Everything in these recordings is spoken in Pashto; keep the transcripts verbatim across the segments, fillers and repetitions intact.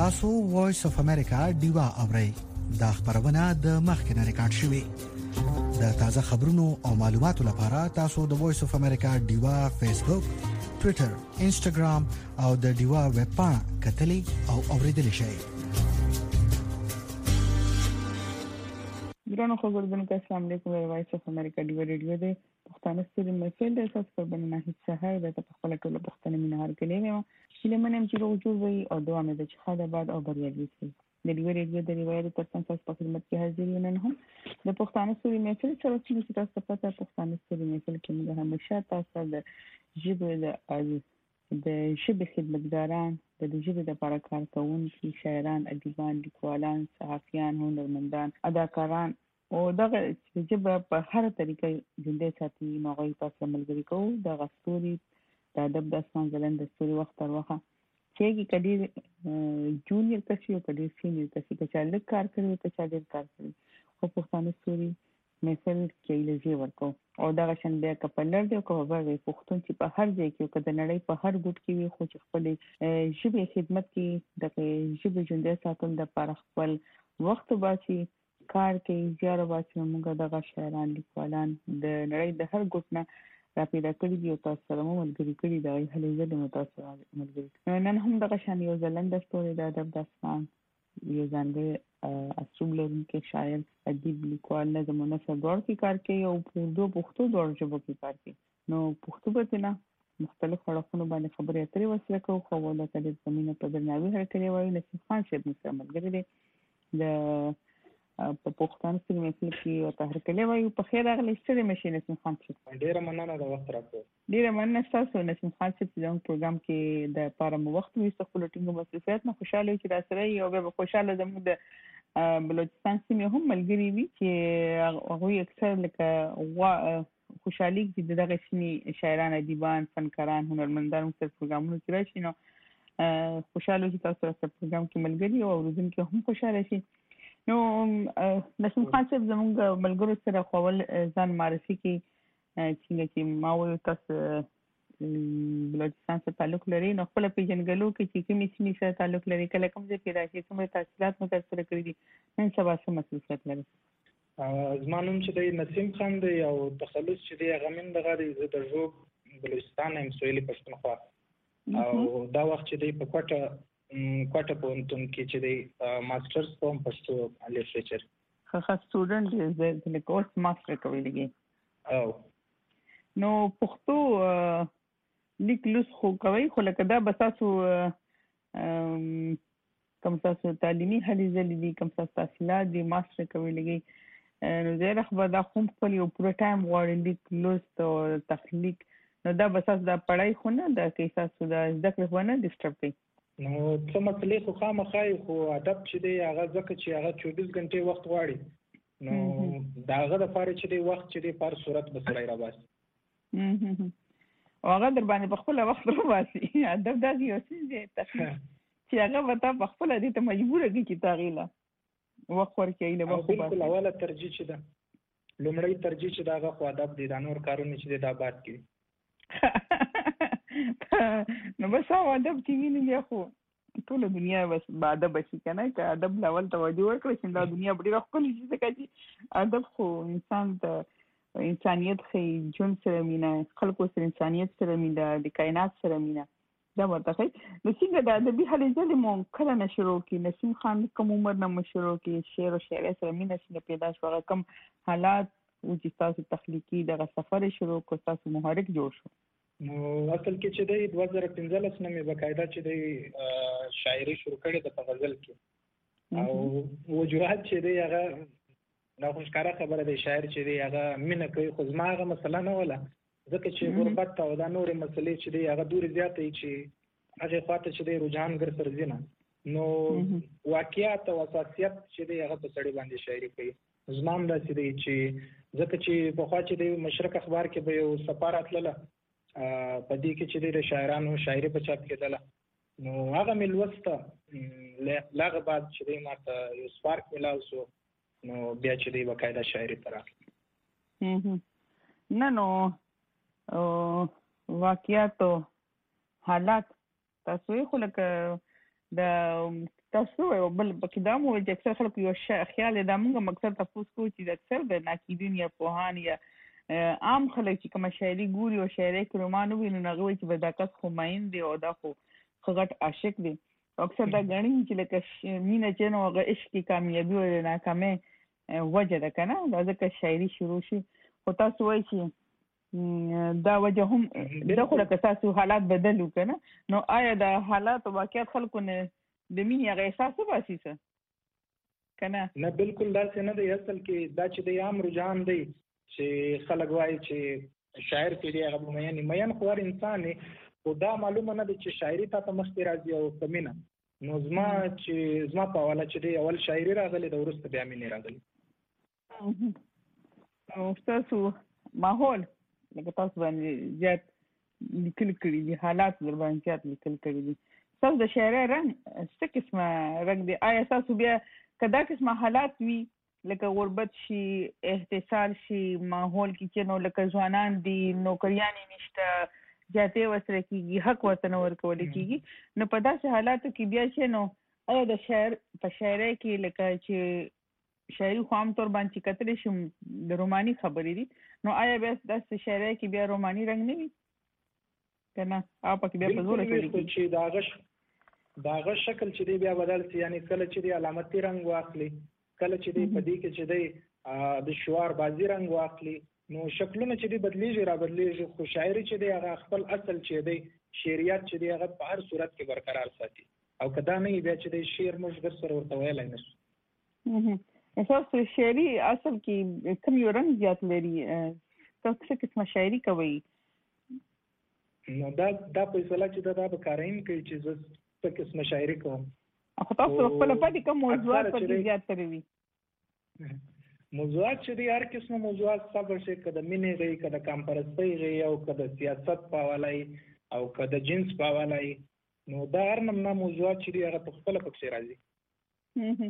تاسو وایس اف امریکا دیوا اورئ دا خبرونه د مخکنه ریکارډ شوی د تازه خبرونو او معلوماتو لپاره تاسو د وایس اف امریکا دیوا فیسبوک ټوئیټر انسټاګرام او د دیوا ویب پاڼه کتلی او اوریدل شئ. ګرانو خبرونه السلام علیکم وایس اف امریکا دیوا ریډیو دی پښتانه ستوري مسل د اساس پر بنه هیڅ سهار د خپل ټولو پښتنه مینهار کړي مې چې لمنم چې روزو وي او دوه مې د خاله بعد او بریالي شي د دیوا ریډیو د روایت تر څنګ په خدمت کې حاضر یم نن هم د پښتانه ستوري مسل سره چې تاسو پته پښتانه ستوري مسل کې موږ همیشه تاسو د ژبې د د ژبې خدمتګاران د ژبې د لپاره کار کوونکي شاعران ادیبان لیکوالان صحافیان هنرمندان اداکاران او دغه ژبه په هر طریقه ژوندۍ ساتي نو غوي تاسو ملګری کوو د غستوري د ادب د اسمان زلند د ستوري وخت تر وخت چې کدي جونیئر کسي او کدي سینیئر کسي چې چالک کار کوي چې چالک کار کوي خو په پښتون ستوري مثال کې لږه ورکو او دا شان بیا کپلر دی او کوبه پښتون چې په هر ځای کې کده نړۍ په هر ګوټ کې وي خو چې خپل ژبه خدمت کې د ژبه ژوندۍ ساتل د لپاره خپل وخت باسي کار کې زیاره باسي موږ دغه شاعران لیکوالان د نړۍ د هر ګوټ نه را پیدا کړی دی او تاسو سره ملګری کړی دی هلې زه د تاسو ملګری نن هم دغه شان یو ځلند ستوري د ادب د اسمان یو ځانګړی اصول لرونکي شاعر ادیب لیکوال نظم او نثر دور کې کار کوي او په دوه پښتو دور ژبو کې کار کوي نو پښتو به نه مختلف اړخونو باندې خبرې اترې وسره کوو خو د کډې زمينه په درناوي هر کړي وایي نصیب خان شیب مستر ملګری دی د په پښتون سره مثل کې او تهر کله وایو په خیر اغلی ستړي مشي نسیم خان چې ډیره مننه د وخت راکو ډیره مننه تاسو نسیم خان چې زموږ پروګرام کې د پاره مو وخت وي خپل ټینګو مصرفیات نه خوشاله چې را سره یو به خوشاله زموږ د بلوچستان سیمه هم ملګری وي چې هغه اکثر لکه خوشحالي چې دغه شنی شاعران ادیبان فنکاران هنرمندان سره پروګرامونه کوي چې نو خوشاله چې تاسو سره پروګرام کې ملګری او ورزن کې هم خوشاله شي نو نسیم خان صاحب زموږ ملګرو سره خپل ځان معرفي کې چې ما وایو تاسو بلوچستان سره تعلق لري نو خپل پیژنګلو کې چې کومې سیمې سره تعلق لري کله کوم ځای کې راشي څومره تحصیلات مو ترسره کړی دي نن سبا څه مسؤلیت لري زمانوم چې د نسیم خان دی او تخلص چې دی غمن دغه د درجو بلوچستان هم سویلي پښتونخوا او دا وخت چې دی په کوټه کوټه په انتون کې چې دی ماسترز کوم پښتو لټریچر ښه سټوډنټ دی د کورس ماستر کوي لګي او نو پښتو لیک لوس خو کوي خو لکه دا بساسو کوم تاسو تعلیمي هلي ځلې دي کوم تاسو تحصیلات دي ماستر کوي لګي نو زه راخبر دا کوم خپل یو پوره ټایم غواړي لیک لوس او تخلیق نو دا بساس دا پړای خو نه دا کې تاسو دا ذکر خو نه ډیسټرب کوي نو څه مسلې خو خامخای خو ادب چې دی هغه ځکه چې هغه چوبیس غنټې وخت غواړي نو دا هغه د فارې چې دی وخت چې دی پر صورت بسړای را باسي او هغه در باندې په خپل وخت را باسي ادب دا یو څه دی چې هغه وتا په خپل دې ته مجبور کی چې تاغیله وخت ورکې له وخت بالکل اوله ترجیح چې ده لومړی ترجیح چې دا هغه خو ادب دی دا نور کارونه چې دا بات کی نو بس او ادب چې ویني بیا خو ټول دنیا بس ادب شي کنه چې ادب لاول توجه ورکړي چې دا دنیا ډیره خپل شي ځکه چې ادب خو انسان ته انسانيت خې جون سره مینا خلکو سره انسانيت سره مینا د کائنات سره مینا دا ورته نو څنګه د ادبي هلې ځلې مو کله نه شروع کی نسیم خان کوم عمر نه شروع کی شعر او شاعري سره مینا څنګه پیدا شو کم حالات او چې تاسو تخلیقي دغه سفر شروع کو تاسو محرک جوړ شو نو اصل کې چې د دوه هزار پنځلس نه مې بقاعده چې د شاعري شروع کړې د غزل کې او وجرات چې دی هغه دا خوشکاره خبره دی شاعر چې دی هغه مینه کوي خو زما هغه مسله نه ولا ځکه چې غربت او دا نورې مسلې چې دی هغه دورې زیاتې چې هغه خواته چې دی رجحان ګر سرځینه نو واقعیت او اساسیت چې دی هغه په سړی باندې شاعري کوي زما هم داسې دی چې ځکه چې پخوا چې دی مشرق اخبار کې به یو سفارت لاله په دې کې چې د شاعرانو شاعري په چاپ کېدله نو هغه مې لوسته لاغه بعد چې دی ماته یو سپارک ملاو شو نو بیا چې دی باقاعده شاعري ته راغلم نه نو واقعیت حالات تاسو خو لکه د تاسو یو بل پکې دا مو چې اکثر خلک یو خیال دا موږ مقصد تاسو کو چې د اکثر د ناقدین یا پوهان یا عام خلک چې کوم شاعري ګوري او شاعري کې رومان ویني نو هغه چې بداکس خو ماین دی او دا خو غټ عاشق دی اکثر دا غنی چې لکه مینه چې نو هغه عشق کی کامیابی او ناکامي وجه ده کنه دا ځکه شاعري شروع شي او تاسو وایي چې دا وجه هم د خو لکه تاسو حالات بدلو کنه نو آیا دا حالات او واقعیت خلکو نه د مینې هغه احساس وباسي څه کنه نه بالکل دا څه نه دی اصل کې دا چې د عام رجحان دی چې خلک وایي چې شاعر کې دی هغه مېن مېن خو انسان او دا معلومه نه ده چې شاعري ته مخکې راځي او کمینه نو زما چې زما په حواله چې دی اول شاعري راغلی د وروسته بیا مینې راغلی او تاسو ماحول لکه تاسو باندې زیات لیکل کړي دي حالات در باندې زیات لیکل کړي دي تاسو د شاعري رنګ څه قسمه رنګ دی آیا تاسو بیا کدا قسمه حالات وي لکه غربت شي احتسال شي ماحول کې چې نو لکه ځوانان دي نوکریانې نشته جاته وسره کیږي حق ورته ورکول کیږي نو په داسې حالاتو کې بیا چې نو ایا د شاعر په شاعري کې لکه چې شاعري خو عام طور باندې کتل شي د روماني خبرې دي نو آیا بیا د شاعري کې بیا روماني رنگ نه وي کنه او پکې بیا په زور کې چې داغش داغه شکل چې دی بیا بدل سي یعنی کله چې دی علامتي رنگ واخلي کله چې دی په دې کې چې دی د شوار بازی رنگ واخلي نو شکلونه چې دی بدلیږي را بدلیږي خو شاعري چې دی هغه خپل اصل چې دی شعریات چې دی هغه په هر صورت کې برقرار ساتي او کدا نه بیا چې دی شعر موږ ګر سره ورته ویلای نشو تاسو شاعري اصل کې کوم یو رنگ زیات لري تاسو څه قسمه شاعري کوي نو دا دا په اصطلاح چې دا به کارین کوي چې زه څه قسمه شاعري کوم خو تاسو خپل پاتې کوم موضوعات په زیات تروي موضوعات چې دی هر قسمه موضوعات صبر شي کده مینې غي کده کمپرستی غي او کده سیاست پاولای او کده جنس پاولای نو دا هر نمونه موضوعات چې دی هغه په خپل پکې راځي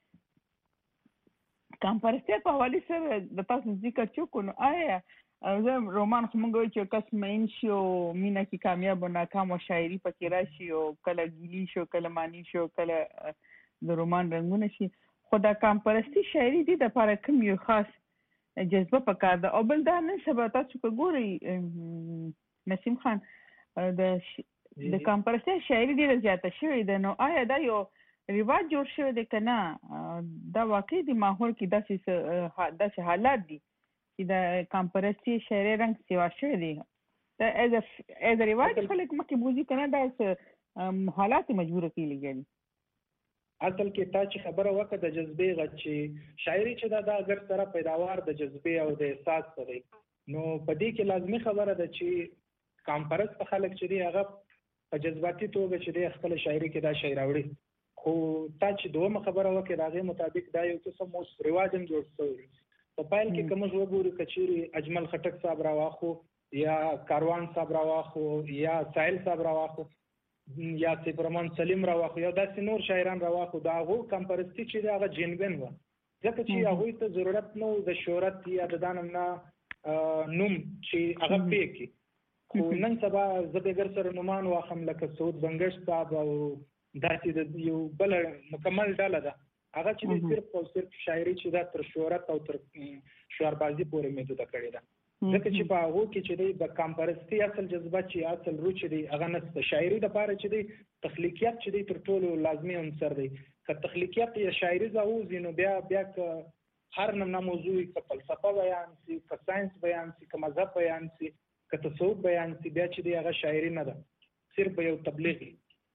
کمپرستی په حواله سره د تاسو ذکر چوکو نو آیا زه رومان خو موږ چې کس مین شي او مینا کې کامیاب او ناکام او شاعري پکې راشي او کله ګیلی شو کله مانی شو کله د رومان رنگونه شي خو دا کمپرستی شاعري دي د لپاره کوم یو خاص جذبه پکار ده او بل دا نن سبا تاسو کو ګوري نسیم خان د د کمپرستی شاعري ډیره زیاته شوې ده نو آیا دا یو رواج جوړ شوی دی کنه دا واقعي د ماحول کې داسې داسې حالات دي چې د کمپرستی شاعري رنګ سیوا شوی دی دا از از رواج خلک مکه بوزي کنه دا حالات مجبور کیږي اصل کې تا چې خبره وکړه د جذبې غږ چې شاعري چې دا د اگر سره پیداوار د جذبې او د احساس سره نو په دې کې لازمي خبره ده چې کمپرس په خلک چې دی هغه په جذباتي توګه چې دی خپل شاعري کې دا شعر راوړي خو تا چې دومره خبره وکړه راغې مطابق دا یو قسم اوس رواج هم جوړ شوی په پایل کې کوم ځو ګوري کچيري اجمل خټک صاحب راواخو یا کاروان صاحب راواخو یا سائل صاحب راواخو یا سپرمان سلیم راواخو یا داسې نور شاعران راواخو دا هغه کمپرستی چې دا هغه جنبن و ځکه چې هغه ته ضرورت نو د شهرت یا د دانم نه نوم چې هغه پېکی خو نن سبا زبېګر سره نومان واخم لکه سعود بنگش صاحب او داسې د یو بل مکمل ډله ده هغه چې صرف او صرف شاعري چې دا تر شهرت او تر شعربازي پورې محدود کړی ده ځکه چې په هغه کې چې د کمپرستی اصل جذبه چې اصل روح چې دی هغه نسته شاعري د پاره چې دی تخلیقیت چې دی تر ټولو لازمي عنصر دی که تخلیقیت یا شاعري زاوځي نو بیا بیا هر نمونه موضوع که فلسفه بیان سي که ساينس بیان سي که مذهب بیان سي که تصوف بیان سي بیا چې دی هغه شاعري نه ده صرف یو تبلیغ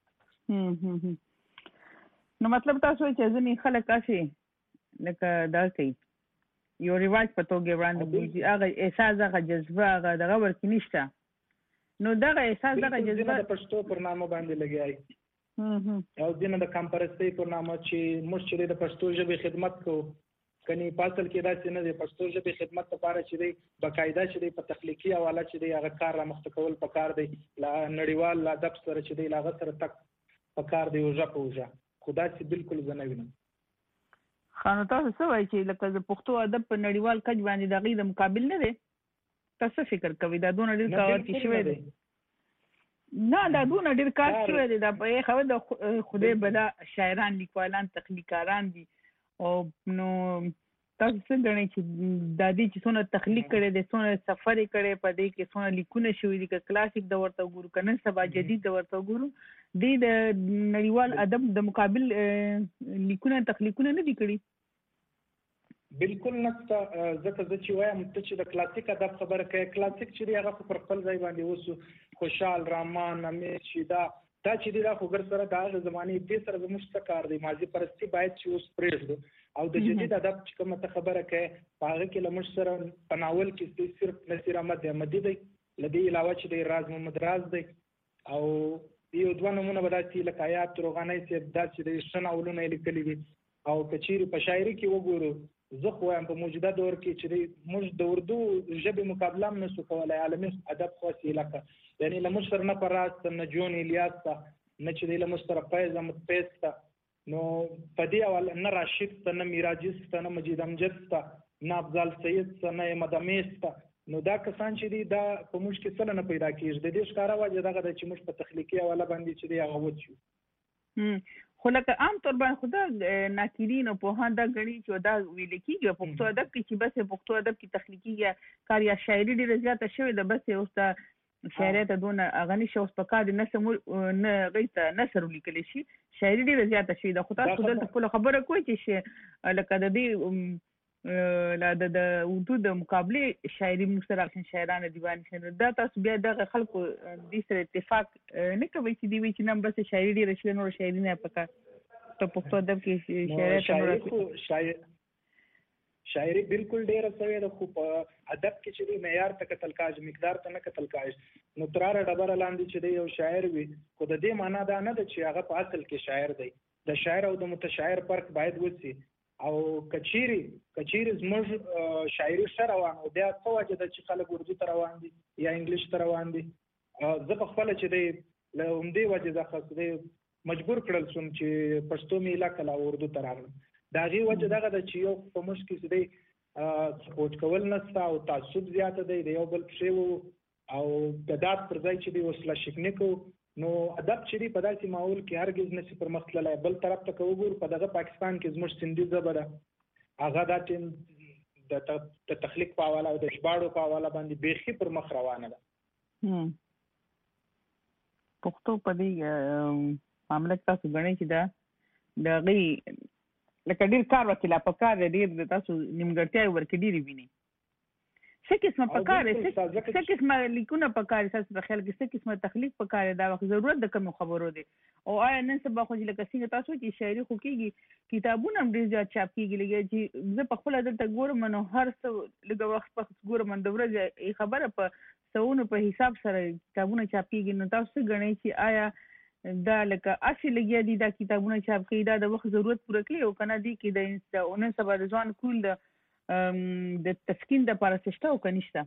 نو مطلب تاسو چې ځنې خلک تاسو لکه دا کوي یو رواج په توګه وړاندې بوزي هغه احساس هغه جذبه هغه دغه ورکې نشته نو دغه احساس دغه جذبه د پښتو پر نامه باندې لګیای او دینه د کمپرستی پر نامه چې موږ چې د پښتو ژبې خدمت کوو کني پاسل کې دا چې نه د پښتو ژبې خدمت لپاره چې دی باقاعده چې دی په تخلیقي حواله چې دی هغه کار را مخته کول پکار دی لا نړیوال لا ادب سره چې دی لاغه سره تک پکار دی اوجه پوجا خدا چې بالکل زنوینه خانو تاسو څه وایي چې لکه د پښتو ادب په نړیوال کچ باندې د غي د مقابل نه دی تاسو فکر کوئ دا دونه ډیر کار کې شوی دی نه دا دونه ډیر کار شوی دی دا په خو د خدای بلا شاعران لیکوالان تخلیقاران دي او نو تاسو څنګه غواړئ چې د دې چې څونه تخلیق کړي د څونه سفر کړي په دې کې څونه لیکونه شوي دي ک کلاسیک د ورته ګورو کنه سبا جدید د ورته ګورو د نړیوال ادب د مقابل لیکونه تخلیقونه نه دي کړي بالکل نشته ځکه زه چې وایم ته چې د کلاسیک ادب خبره کوي کلاسیک چې هغه پر خپل ځای باندې اوس خوشحال رامان امیر شیدا دا چې دی دا خو ګر سره د هغه زمانې دې سره زموږ څه کار دی ماضي پرستی باید چې اوس پرېږدو او د جدید ادب چې کومه ته خبره کوي په هغه کې له موږ سره په ناول کې صرف نصیر احمد احمدي دی له دې علاوه چې دی راز محمد راز دی او یو دوه نمونه به داسې لکه حیات روغاني صاحب دا چې دی ښه ناولونه یې لیکلي دي او که چیرې په شاعري کې وګورو زه خو وایم په موجوده دور کې چې دی موږ د اردو ژبې مقابله هم نشو کولی عالمي ادب خو وسیله که یعنې له موږ سره نه فراز ته نه جون الیاس ته نه چې دی له موږ سره فیض احمد فیض ته نو په دې حواله نه راشد ته نه میراجس ته نه مجید امجد ته نه افضل سید ته نه احمد امیس ته نو دا کسان چې دي دا په موږ کې څه نه پیدا کېږي د دې ښکاره وجه دغه ده چې موږ په تخلیقي حواله باندې چې دی هغه وچو خو لکه عام طور باندې خدا ناکرین او پوهان دا غني چې دا ویل کېږي پښتو ادب کې چې بس پښتو ادب کې تخلیقي کار یا شاعري ډېره زیاته شوې ده بس اوس ته شاعري ته دونه غني شو اوس په کار نه سم نه غیته نثر لیکل شي شاعري ډېره زیاته شوې ده خو تاسو دلته خپل خبره کوئ چې لکه د دې لا د اردو د مقابله شاعري مستراکشن شاعران دیوان شنو دا تاسو بیا دغه خلکو د سره اتفاق نه کوي چې دی وی چې نن بس شاعري ډیره شوی نو شاعري نه پکا ته په ادب کې شاعري ته شاعر شاعري بالکل ډیره شوی د خو په ادب کې چې معیار ته کتل کاج مقدار ته نه کتل کاج نو تراره ډبره لاندې چې دی یو شاعر وي خو د دې معنا دا نه ده چې هغه په اصل کې شاعر دی د شاعر او د متشاعر فرق باید وسی او کچيري کچيري زموږ شاعري سره روان او بیا څه وجه د چې خلک اردو ته روان دي یا انګلیش ته روان دي زه په خپل چې دی له همدې وجه ځکه چې مجبور کړل شوم چې پښتو مې علاقه لا اردو ته راغلم دا غي وجه دغه د چې یو په مشکل کې دی سپورټ کول نشته او تعصب زیاته دی یو بل څه او د دات پر ځای چې دی وسله شکنیکو نو ادب چې دی په داسې ماحول کې هرګز نشي پر مخ تللی بل طرف ته وګورو په دغه پاکستان کې زموږ سندي ژبه ده هغه دا چې د تخلیق په حواله او د ژباړو په حواله باندې بیخي پر مخ روانه ده پښتو په دې معاملې تاسو غواړئ چې دا د غي لکه ډیر کار وکړه په کار ډیر د تاسو نیمګړتیا ورکې ډیری ویني څه قسمه پکاره څه قسمه لیکونه پکاره تاسو په خیال کې څه قسمه تخلیق پکاره دا وخت ضرورت د کوم خبرو دی او آیا نن سبا خو لکه څنګه تاسو چې شاعري خو کېږي کتابونه هم ډېر زیات چاپ کېږي لکه چې زه په خپل دلته ګورم نو هر څه لږ وخت په ګورم د ورځې خبره په سونو په حساب سره کتابونه چاپ کېږي نو تاسو غنئ چې آیا دا لکه اصل لګیا دي دا کتابونه چاپ کېږي دا د وخت ضرورت پوره کوي او کنه دي کې د نن سبا د ځوان کول د د تسکین د لپاره څه او کنيشته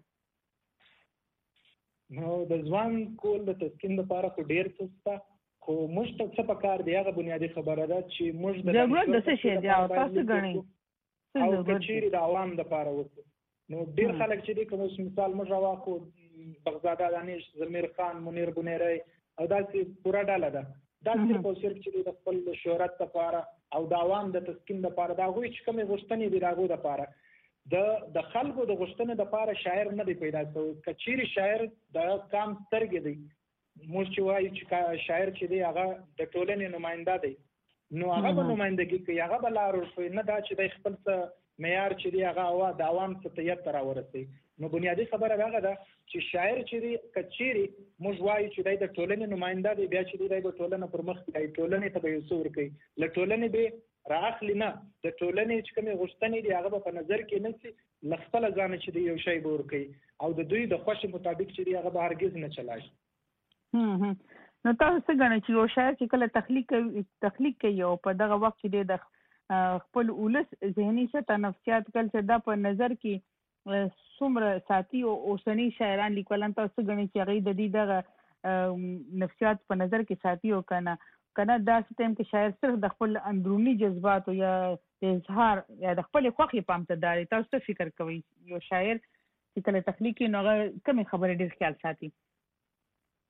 نو د ځوان کول د تسکین لپاره خو ډیر څه خو موږ ته څه پکار دی هغه بنیادی خبره ده چې موږ د ضرورت د څه شي دی او تاسو غنئ او کچيري د عوام لپاره وکړو نو ډیر خلک چې دی کوم مثال موږ راوخو بغداد دانش زمیر خان منیر بنيري او داسې پورا ډاله ده دا صرف او صرف چې د خپل شهرت لپاره او د عوام د تسکین لپاره دا غوي چې کومه غوښتنې دي راغو لپاره د د خلکو د غوښتنې لپاره شاعر نه دی پیدا شوی کچيري شاعر د کام سترګې دی موږ چې وایو چې شاعر چې دی هغه د ټولنې نماینده دی نو هغه به نمایندګي کوي هغه به لار ورسوي نه دا چې د خپل څه معیار چې دی هغه او د عوام څخه تیار تر ورسي نو بنیادی خبره هغه ده چې شاعر چې دی کچيري موږ وایو چې د ټولنې نماینده دی بیا چې دی د ټولنې پر مخ دی ټولنې ته به یوسور کوي له ټولنې به راخلی نه د ټولنې چې کومه غوښتنې دي هغه په نظر کې نشي لخپل ځان چې دی یو شی بور کوي او د دوی د خوښ مطابق چې دی هغه به هرگز نه چلای هم نو تاسو څنګه نه چې یو شاعر چې کله تخلیق کوي تخلیق کوي او په دغه وخت کې د خپل اولس ذهني سطح نفسیات کل څه د په نظر کې څومره ساتي او اوسنی شاعران لیکوالان تاسو غني چې هغه د دې دغه نفسیات په نظر کې ساتي او کنه کنه دا ټیم کې شاعر صرف د خپل اندرونی جذبات او یا د اظهار یا د خپل خوخي پام ته داري تاسو فکر کوئ یو شاعر چې کله تخلیقي نو کومه خبره ډیر خیال ساتي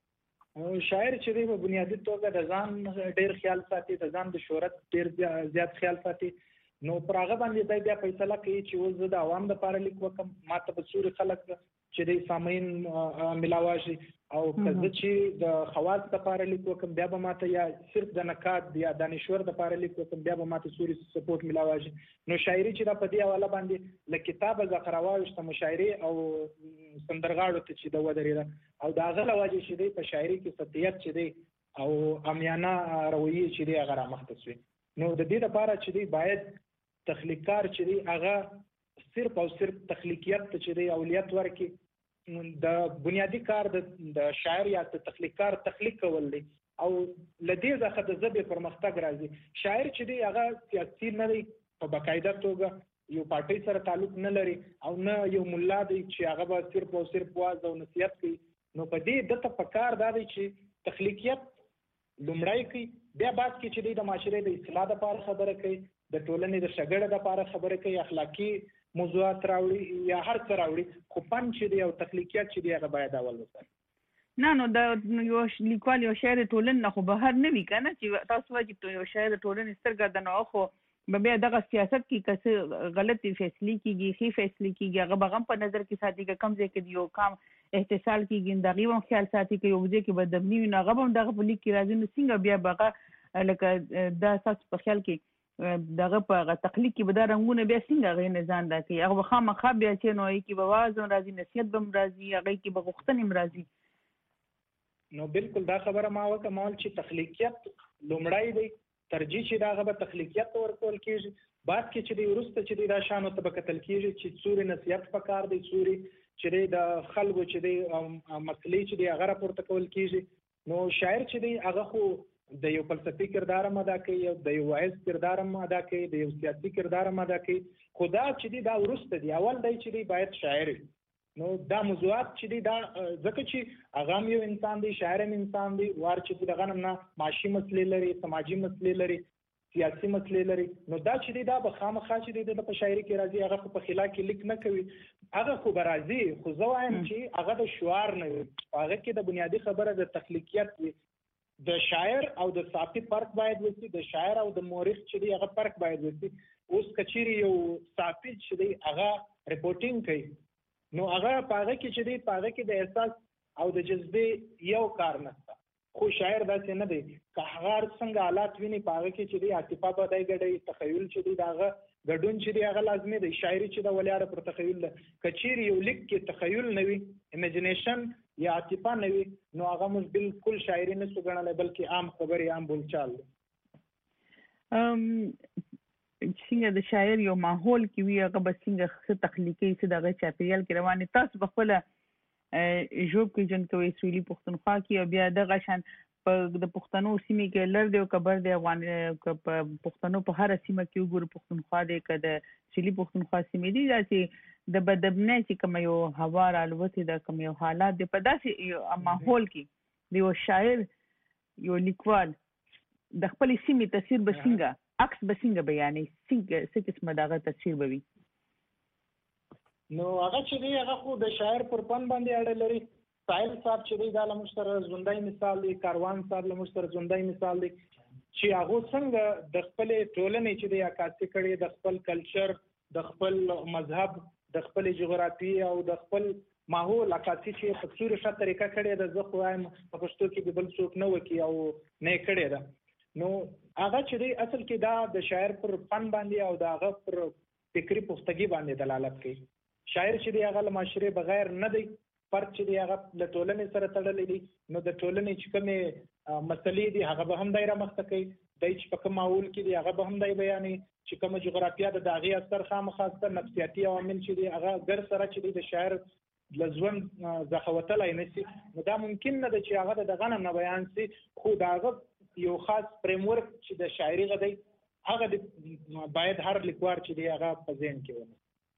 شاعر چې دی په بنیادی توګه د ځان ډیر خیال ساتي، د ځان د شهرت ډیر زیات خیال ساتي، نو پر هغه باندې دی بیا فیصله کوي چې اوس زه د عوام لپاره لیک وکم، ماته به څوري خلک چې دی سامعین ملاوه شي، او که زه چې د خواص لپاره لیک وکم بیا به ماته یا صرف د نقاد یا دانشور لپاره لیک وکم بیا به ماته څوري سپورټ ملاوه شي. نو شاعري چې دا په دې حواله باندې له کتابه څخه راواوښته مشاعري او سندرغاړو ته چې د ودرېده، او د هغه له وجې چې دی په شاعري کې سطحیت چې دی او عامیانه رویې چې دی هغه رامخته شوې. نو د دې لپاره چې دی باید تخلیقکار چې دی هغه صرف او صرف تخلیقیت ته چې دی اولیت ورکړي. د بنیادی کار د شاعر یا د تخلیقکار تخلیق کول دی، او له دې څخه د ژبې پرمختګ راځي. شاعر چې دی هغه سیاسي نه دی، په باقاعده توګه یو پارټۍ سره تعلق نه لري، او نه یو ملا دی چې هغه به صرف او صرف واعظ او نصیحت کوي. نو په دې دته پکار دا دی چې تخلیقیت لومړی کوي، بیا بعد کې چې دی د معاشرې د اصلاح لپاره خبره کوي، د ټولنې د شګړې لپاره خبره کوي، اخلاقي موضوعات راوړي یا هر څه راوړي، خو فن چې دی او تخلیقیت چې دی هغه باید اول وساتي. نه نو د یو لیکوال یو شاعر ټولنې نه خو بهر نه وي که نه، چې تاسو وایي چې یو شاعر ټولنې سترګه ده، نو خو به بیا دغه سیاست کې که څه غلطې فیصلې کېږي، ښې فیصلې کېږي، هغه به هم په نظر کې ساتي، که کوم ځای کې یو کام احتسال کېږي د هغې هم خیال ساتي، که یو ځای کې بدبني وي نو هغه به هم دغه په لیک کې راځي. نو څنګه بیا به هغه لکه دا ستاسو په خیال کې دغه په تخلیق کې به دا رنګونه بیا څنګه هغې نه ځان راکوي؟ هغه به خامخا بیا چې نو هغې کې به واعظ هم راځي، نصیحت به هم راځي، هغې کې به غوښتنې هم راځي. نو بالکل دا خبره ما وکړه مول چې تخلیقیت لومړی دی، ترجیح چې دا هغه به تخلیقیت ته ورکول کېږي، بعد کې چې دی وروسته چې دی دا شانو ته به کتل کېږي چې څوري نصیحت پکار دی، څوري چې دی د خلکو چې دی مسلې چې دی هغه راپورته کول کېږي. نو شاعر چې دی هغه خو د یو فلسفي کردار هم ادا کوي، او د یو واعظ کردار هم ادا کوي، د یو سیاسي کردار هم ادا کوي، خو دا چې دی دا وروسته دی، اول دی چې دی باید شاعر. نو دا موضوعات چې دی دا ځکه چې هغه هم یو انسان دی، شاعر هم انسان دی، وار چې دغه نه معاشي مسلې لري، سماجي مسلې لري، سیاسي مسلې لري، نو دا چې دی دا به خامخا چې دی د په شاعري کې راځي، هغه خو په خلا کې لیک نه کوي، هغه خو به راځي، خو زه وایم چې هغه د شعار نه وي، هغه کې د بنیادي خبره د تخلیقیت وي. د شاعر او د صافي فرق باید وسی، د شاعر او د مورخ چې دی هغه فرق باید وسی. اوس کچيري یو صافي چې دی هغه ریپورټینګ کوي، نو هغه پاغه کې چې دی پاغه کې د احساس او د جذبې یو کار نشته، خو شاعر داسې نه دی. که هغه څنګه حالات ویني پاغه کې چې دی عاطفه به دی ګډي، تخیل چې دی داغه ګډون چې دی هغه لازمي دی. شاعري چې دا ولیاره پر تخیل ده، کچيري یو لیک کې تخیل نه وي، امیجینیشن یا عاطفه نه وي، نو هغه موږ بالکل شاعري نه شو ګڼلی، بلکې عام خبرې، عام بولچال دی. څنګه د شاعر یو ماحول کې وي، هغه به څنګه ښه تخلیقي څه دغه چاپېریال کې روان وي. تاسو په خپله ژوب کې ژوند کوئ سویلي پښتونخوا کې، او بیا دغه شان په د پښتنو سیمې کې لر دی او کبر دی، افغان په پښتنو په هره سیمه کې وګورو پښتونخوا دی که د سویلي پښتونخوا سیمې دي، داسې د بدبنۍ چې کوم یو هوا رالوتې ده، کوم یو حالات دی، په داسې یو ماحول کې د یو شاعر یو لیکوال د خپلې سیمې تصویر به څنګه عکس به څنګه بیانوي، څنګه څه قسمه دغه تصویر به وي؟ نو هغه چې دی هغه خو د شاعر پر فن باندې اړه لري. ساحل صاحب چې دی دا له موږ سره ژوندی مثال دی، کاروان صاحب له موږ سره ژوندی مثال دی، چې هغه څنګه د خپلې ټولنې چې دی عکاسي کړې، د خپل کلچر، د خپل مذهب، د خپل جغرافي او د خپل ماحول عکاسي چې په څوره ښه طریقه کړې ده. زه خو وایم په پښتو کې بل څوک نه وکړي او نه یې کړې ده. نو هغه چې دی اصل کې دا د شاعر پر فن باندې او د هغه پر فکري پختګي باندې دلالت کوي. شاعر چې دی هغه له معاشرې بغیر نه دی، فرد چې دی هغه له ټولنې سره تړلی دی، نو د ټولنې چې کومې مسلې دي هغه به هم دی رامخته کوي، دی چې په کوم ماحول کې دی هغه به هم دی بیانوي، چې کومه جغرافیه ده د هغې اثر خامخا اثر، نفسیاتي عوامل چې دی هغه ګر سره چې دی د شاعر له ژوند څخه وتلی نه شي. نو دا ممکن نه ده چې هغه د دغه نه بیان شي، خو د هغه یو خاص فریم ورک چې د شاعري غدی هغه باید هر لیکوال چې دی هغه په ذهن کې ونیسي.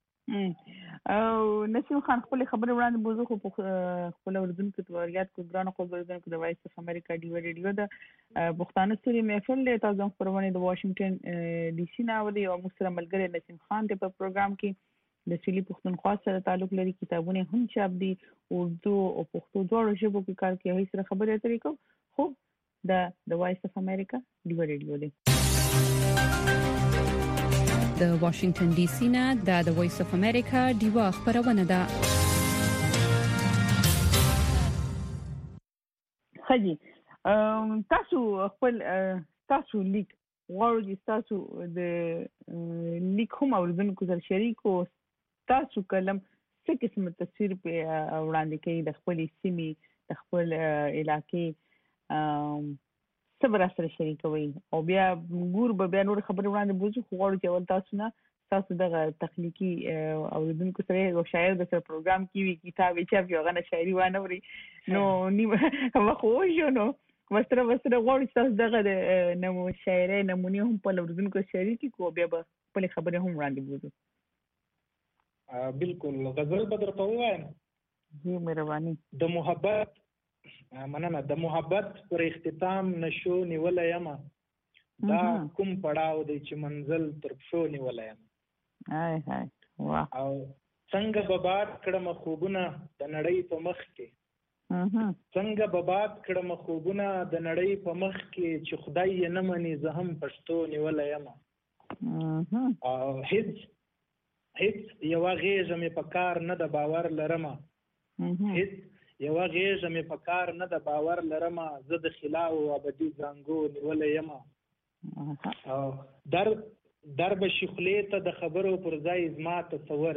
او نسیم خان خپل خبرې وړاندې بوزو خو خپل اوریدونکو ته ور یاد کړو، ګرانو خو اوریدونکو د وایس اف امریکا ډیو ریډیو د پښتانه ستوري محفل دی، تاسو خبرونه د واشنگټن ډي سي نه اوري، او موږ سره ملګری نسیم خان دی په پروګرام کې. د سویلي پښتونخوا سره تعلق لري کتابونه هم چاپ دي اردو او پښتو دواړو ژبو کې کار کوي هغه سره خبرې اترې کوو خو دا د وایس اف امریکا ډیوا ریډیو دی د واشنگټن ډي سي نه د وایس اف امریکا ډیوا خبرونه ده خجی تاسو خپل تاسو لیک غواړو چې تاسو د لیک هم اوریدونکو سره شریکو تاسو کلم څه قسم تصویر په وړاندې کوي د خپل سیمې د خپل علاقې صبر سره شریکوي او بیا ګور به بیا نور خبر وړاندې بوزو خو غواړو چې ول تاسو نه تاسو دغه تخنیکی اوریدونکو سره او شاعر د سره پروګرام کیوي کتاب چې په غنه شاعري وانه وري نو نیمه خو جو نو مستر مستر غواړي تاسو دغه نمو شاعري نمونه هم په اوریدونکو شریکي کو بیا به خپل خبره هم وړاندې بوزو بالکل غزل بدر ته وایم جی مهرباني د محبت مننه د محبت پر اختتام نشو نیولای ما دا کوم پړاو دی چې منزل تر پښو نیولای ما هاي هاي واه او څنګه بباد کړم خوبونه د نړۍ په مخ کې څنګه بباد کړم خوبونه د نړۍ په مخ کې چې خدای یې نه مني زه هم پښتو نیولای ما او هیڅ هیڅ یو غېږه مې په کار نه د باور لرم هیڅ یو غېږه مې په کار نه د باور لرم زه د خلا او ابدي زنګو نیولې یم او در در بشي خلې ته د خبرو پر ځای زما تصور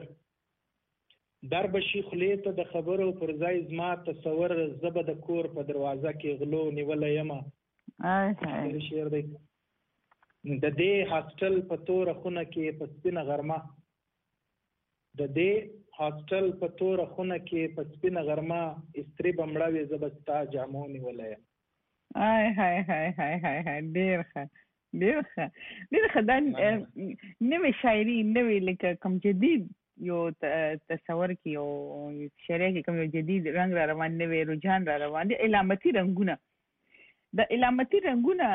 در بشي خلې ته د خبرو پر ځای زما تصور زب د کور په دروازه کې غلو نیولې یم آی هاي شعر دی د دې هاستل په تور خونه کې په سپینه غرمه د دې هاستل په تور خونه کې په سپینه غرمه استری بمړاوي زبستا جامو نیولې آی هاي هاي هاي هاي هاي ډیر ښه ډیر ښه ډیر ښه دا نوې شاعري نوې لکه کوم جدید یو تصور کې یو شعر کې کوم یو جدید رنگ را روان نوې رجحان را روان دي علامتي رنگونه د علامتي رنگونه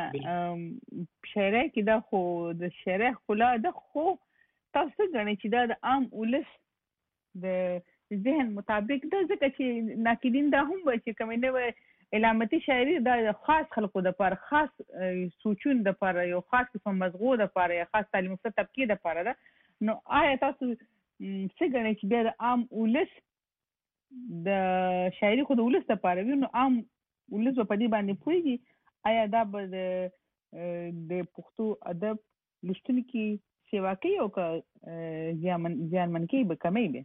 شعر کې دا خو د شعر خلا د خو تاسو غواړئ چې دا د عام ولس د ذهن مطابق دا ځکه چې ناقدین دا هم وایي چې کومه نوې علامتي شاعري دا خاص خلکو د پر خاص سوچون د پر یو خاص قسم مزغو د پر یا خاص تعلیم یافته طبقه د پر ده نو آیا تاسو څه غواړئ چې د عام ولس د شاعري خو د ولس د پر وي نو عام ولس په دې باندې پوهیږي آیا دا به د پښتو ادب لوستونکي سیوا کوي او که زیانمن کوي به کمی به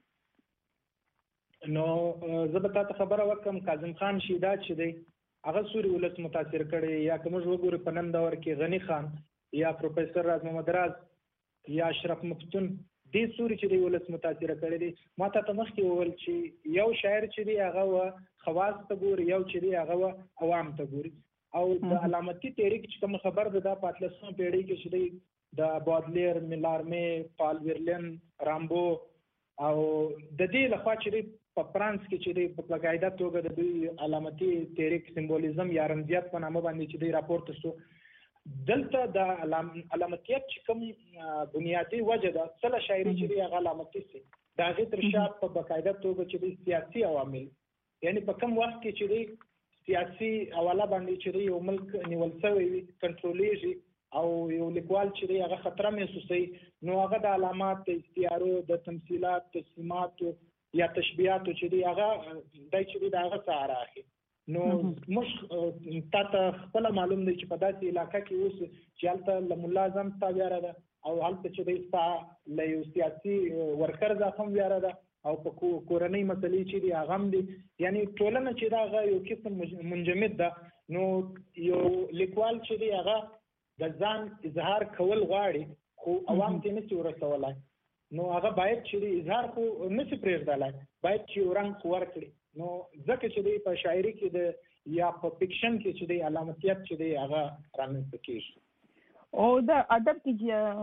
نو زه به تاسو خبره وکم کاظم خان شیدات چې دی هغه سوري ولس متاثر کړي یا کوم وګوري په نن دور کې غنی خان یا پروفیسور راز محمد راز یا اشرف مفتون دې سوري چې دی ولس متاثر کړي دي ما ته مخکې وویل چې یو شاعر چې دی هغه خواص ته ګوري یو چې دی هغه عوام ته ګوري او د علامتي تحریک چې کوم خبر ده د پاتلسمه پیړۍ کې چې دی د بودلیر ملارمه پال ویرلن رامبو او د دې لخوا چې په فرانس کې چې په باقاعده توګه د دوی علامتي تحریک سمبولیزم یا رمزیات په نامه باندې چې دوی راپورته شو دلته د علامتیت چې کوم بنیادی وجه ده سره شاعري چې هغه علامتي سي دا غي تر شا په باقاعده توګه چې سیاسي عوامل یعنی په کوم وخت کې چې سیاسي حواله باندې چې یو ملک نیول شوی وي کنټرولېږي او یو لیکوال چې هغه خطر محسوسوي نو هغه د علامات د استعارو د تمثيلات تسلیمات یا تشبيهات چې هغه دای چې هغه سره اخی نو مش تاسو خپل معلوم دی چې په داسې علاقې کې اوس چې هلته لملازم تابع را ده او هلته چې د استا له سیاسي ورکر ځخم ویاره ده او په کورنۍ مسلې چې دی هغه هم دي یعنی ټولنه چې دا یو قسم منجمد ده نو یو لیکوال چې دی هغه د ځان اظهار کول غواړي خو عوام ته نشي ورسولای نو هغه باید چې اظهار خو نشي پرېږدلای باید چې ورنګ ورکړي نو ځکه چې په شاعري کې د یا په فکشن کې چې د علامتیت چې دی هغه رامنځته کیږي او دا ادب کې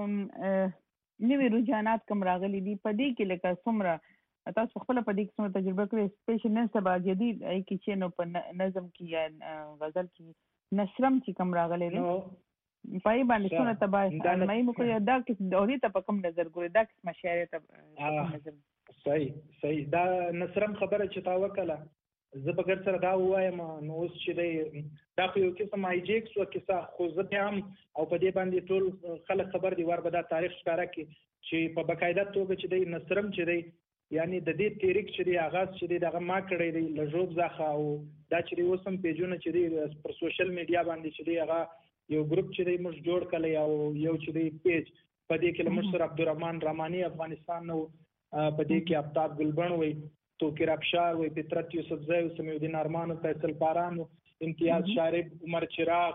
نوې رجحانات کم راغلي دي په دې کې لکه څومره تاسو خپل په دې کې څومره تجربه کړې سپیشل نن سبا جدید ای کې چې نو په نظم کې یا غزل کې نشرم چې کم راغلي دي پای باندې څونه تبای مې مو کوي دا کې د اوري ته په کوم نظر ګوري دا کې مشاعر ته کوم نظر صحیح صحیح دا نصرم خبره چې تا وکړه زه به ګر سره دا وایم نو اوس چې دی دا خو یو قسم هایجیکس و کیسه خو زه بیا هم او په دې باندې ټول خلک خبر دي ور به دا تاریخ ښکاره کړي چې په باقاعده توګه چې دی نصرم چې دی یعنی د دې تحریک چې دی آغاز چې دی دغه ما کړی دی له ژوب ځخه او دا چې دی اوس هم پیجونه چې دی پر سوشل میډیا باندې چې دی هغه یو ګروپ چې دی موږ جوړ کړی او یو چې دی پیج په دې کې له مشر عبدالرحمن رحماني افغانستان نو په دې کې آفتاب ګلبن وي توکر ابشار وي فطرت یوسف زئی سمیع الدین ارمان فیصل پاران امتیاز شارب عمر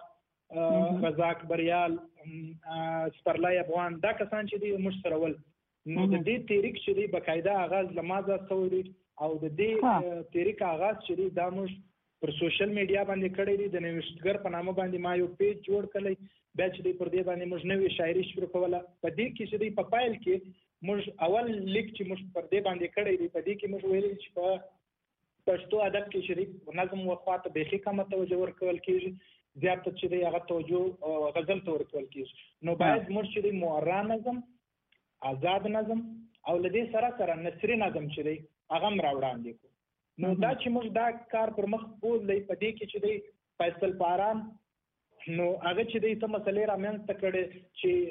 چراغ رزاق بریال سپرلای افغان دا کسان چې دی موږ سره ول نو د دې تحریک چې دی باقاعده آغاز لمازه سوی او د دې تحریک آغاز چې دی دا موږ پر سوشل میډیا باندې کړی دی د نوښتګر په نامه باندې ما یو پیج جوړ کړی بیا چې دی پر دې باندې موږ نوې شاعري شروع کوله په دې کې چې دی په پایل کې موږ اول لیک چې موږ پر دې باندې کړی دی په دې کې موږ ویلي چې په پښتو ادب کې چې دی نظم او خواته بیخي کم توجه ورکول کېږي زیات چې دی هغه توجه غزل ته ورکول کېږي نو باید موږ چې دی معرا نظم آزاد نظم او لدې سره سره نثري نظم چې دی هغه هم راوړاندې کړو نو دا چې موږ دا کار پر مخ بوځلی په دې کې چې دی فیصل پاران نو هغه چې دی څه مسلې رامنځته کړې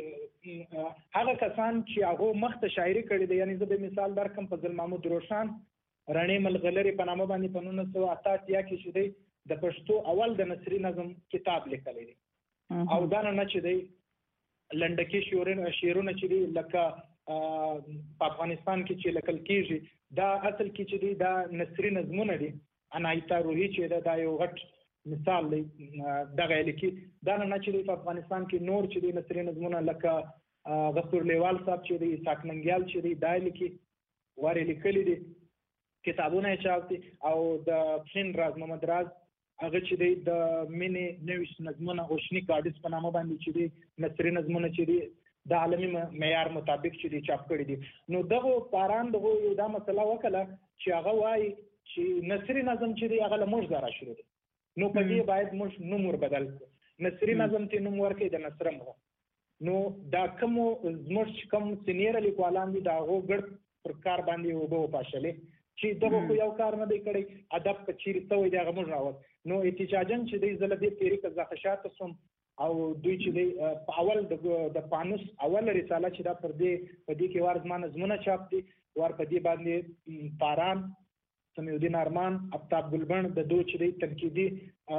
چې هغه کسان چې هغه مخته شاعري کړې ده یعنی زه به مثال درکم په ځل محمود روشان رڼې ملغلرې په نامه باندې په نولس سوه اته اتیا کې چې دی د پښتو اول د نثري نظم کتاب لیکلی دی او دا نه چې دی لنډکي شعرونه شعرونه چې دي لکه په افغانستان کې چې لیکل کېږي دا اصل کې چې دي دا نثري نظمونه دي عنایتا روحي چې دا, دا یو غټ مثال دی دغه لیکي دا نه چې دي په افغانستان کې نور چې دي نثري نظمونه لکه غفور لیوال صاحب چې دي اسحاق ننګیال چې دي دا لیکي وارې لیکلي دي کتابونه یې چاپ دي او د پښین راز محمد راز هغه چې دی د مینې نوښت نظمونه او شنی کارډس په نامه باندې چې دی نثري نظمونه چې دی د عالمي معیار مطابق چې دی چاپ کړي دي نو دغه پاران دغه یو دا مسله وکړه چې هغه وایي چې نثري نظم چې دی هغه له موږ ځای راشروع دی نو په دې باید موږ نوم ور بدل کړو نثري نظم ته نوم ورکړي د نثرم نو دا کوم زموږ کوم سینیر لیکوالان دي دا هغو ګډ پر کار باندې اوبه وپاشلې چې دغه خو یو کار نه دی کړی ادب که چیرې څه وایي د هغه موږ راوړ نو احتجاجاً چې دی زه له دې تحریکه څخه شاته سوم او دوی چې دی په اول د پانوس اوله رساله چې دا پر دې په دې کې وار زما نظمونه چاپ دي وار په دې باندې پاران سمیع الدین ارمان آفتاب ګلبن د دوی چې دی تنقیدي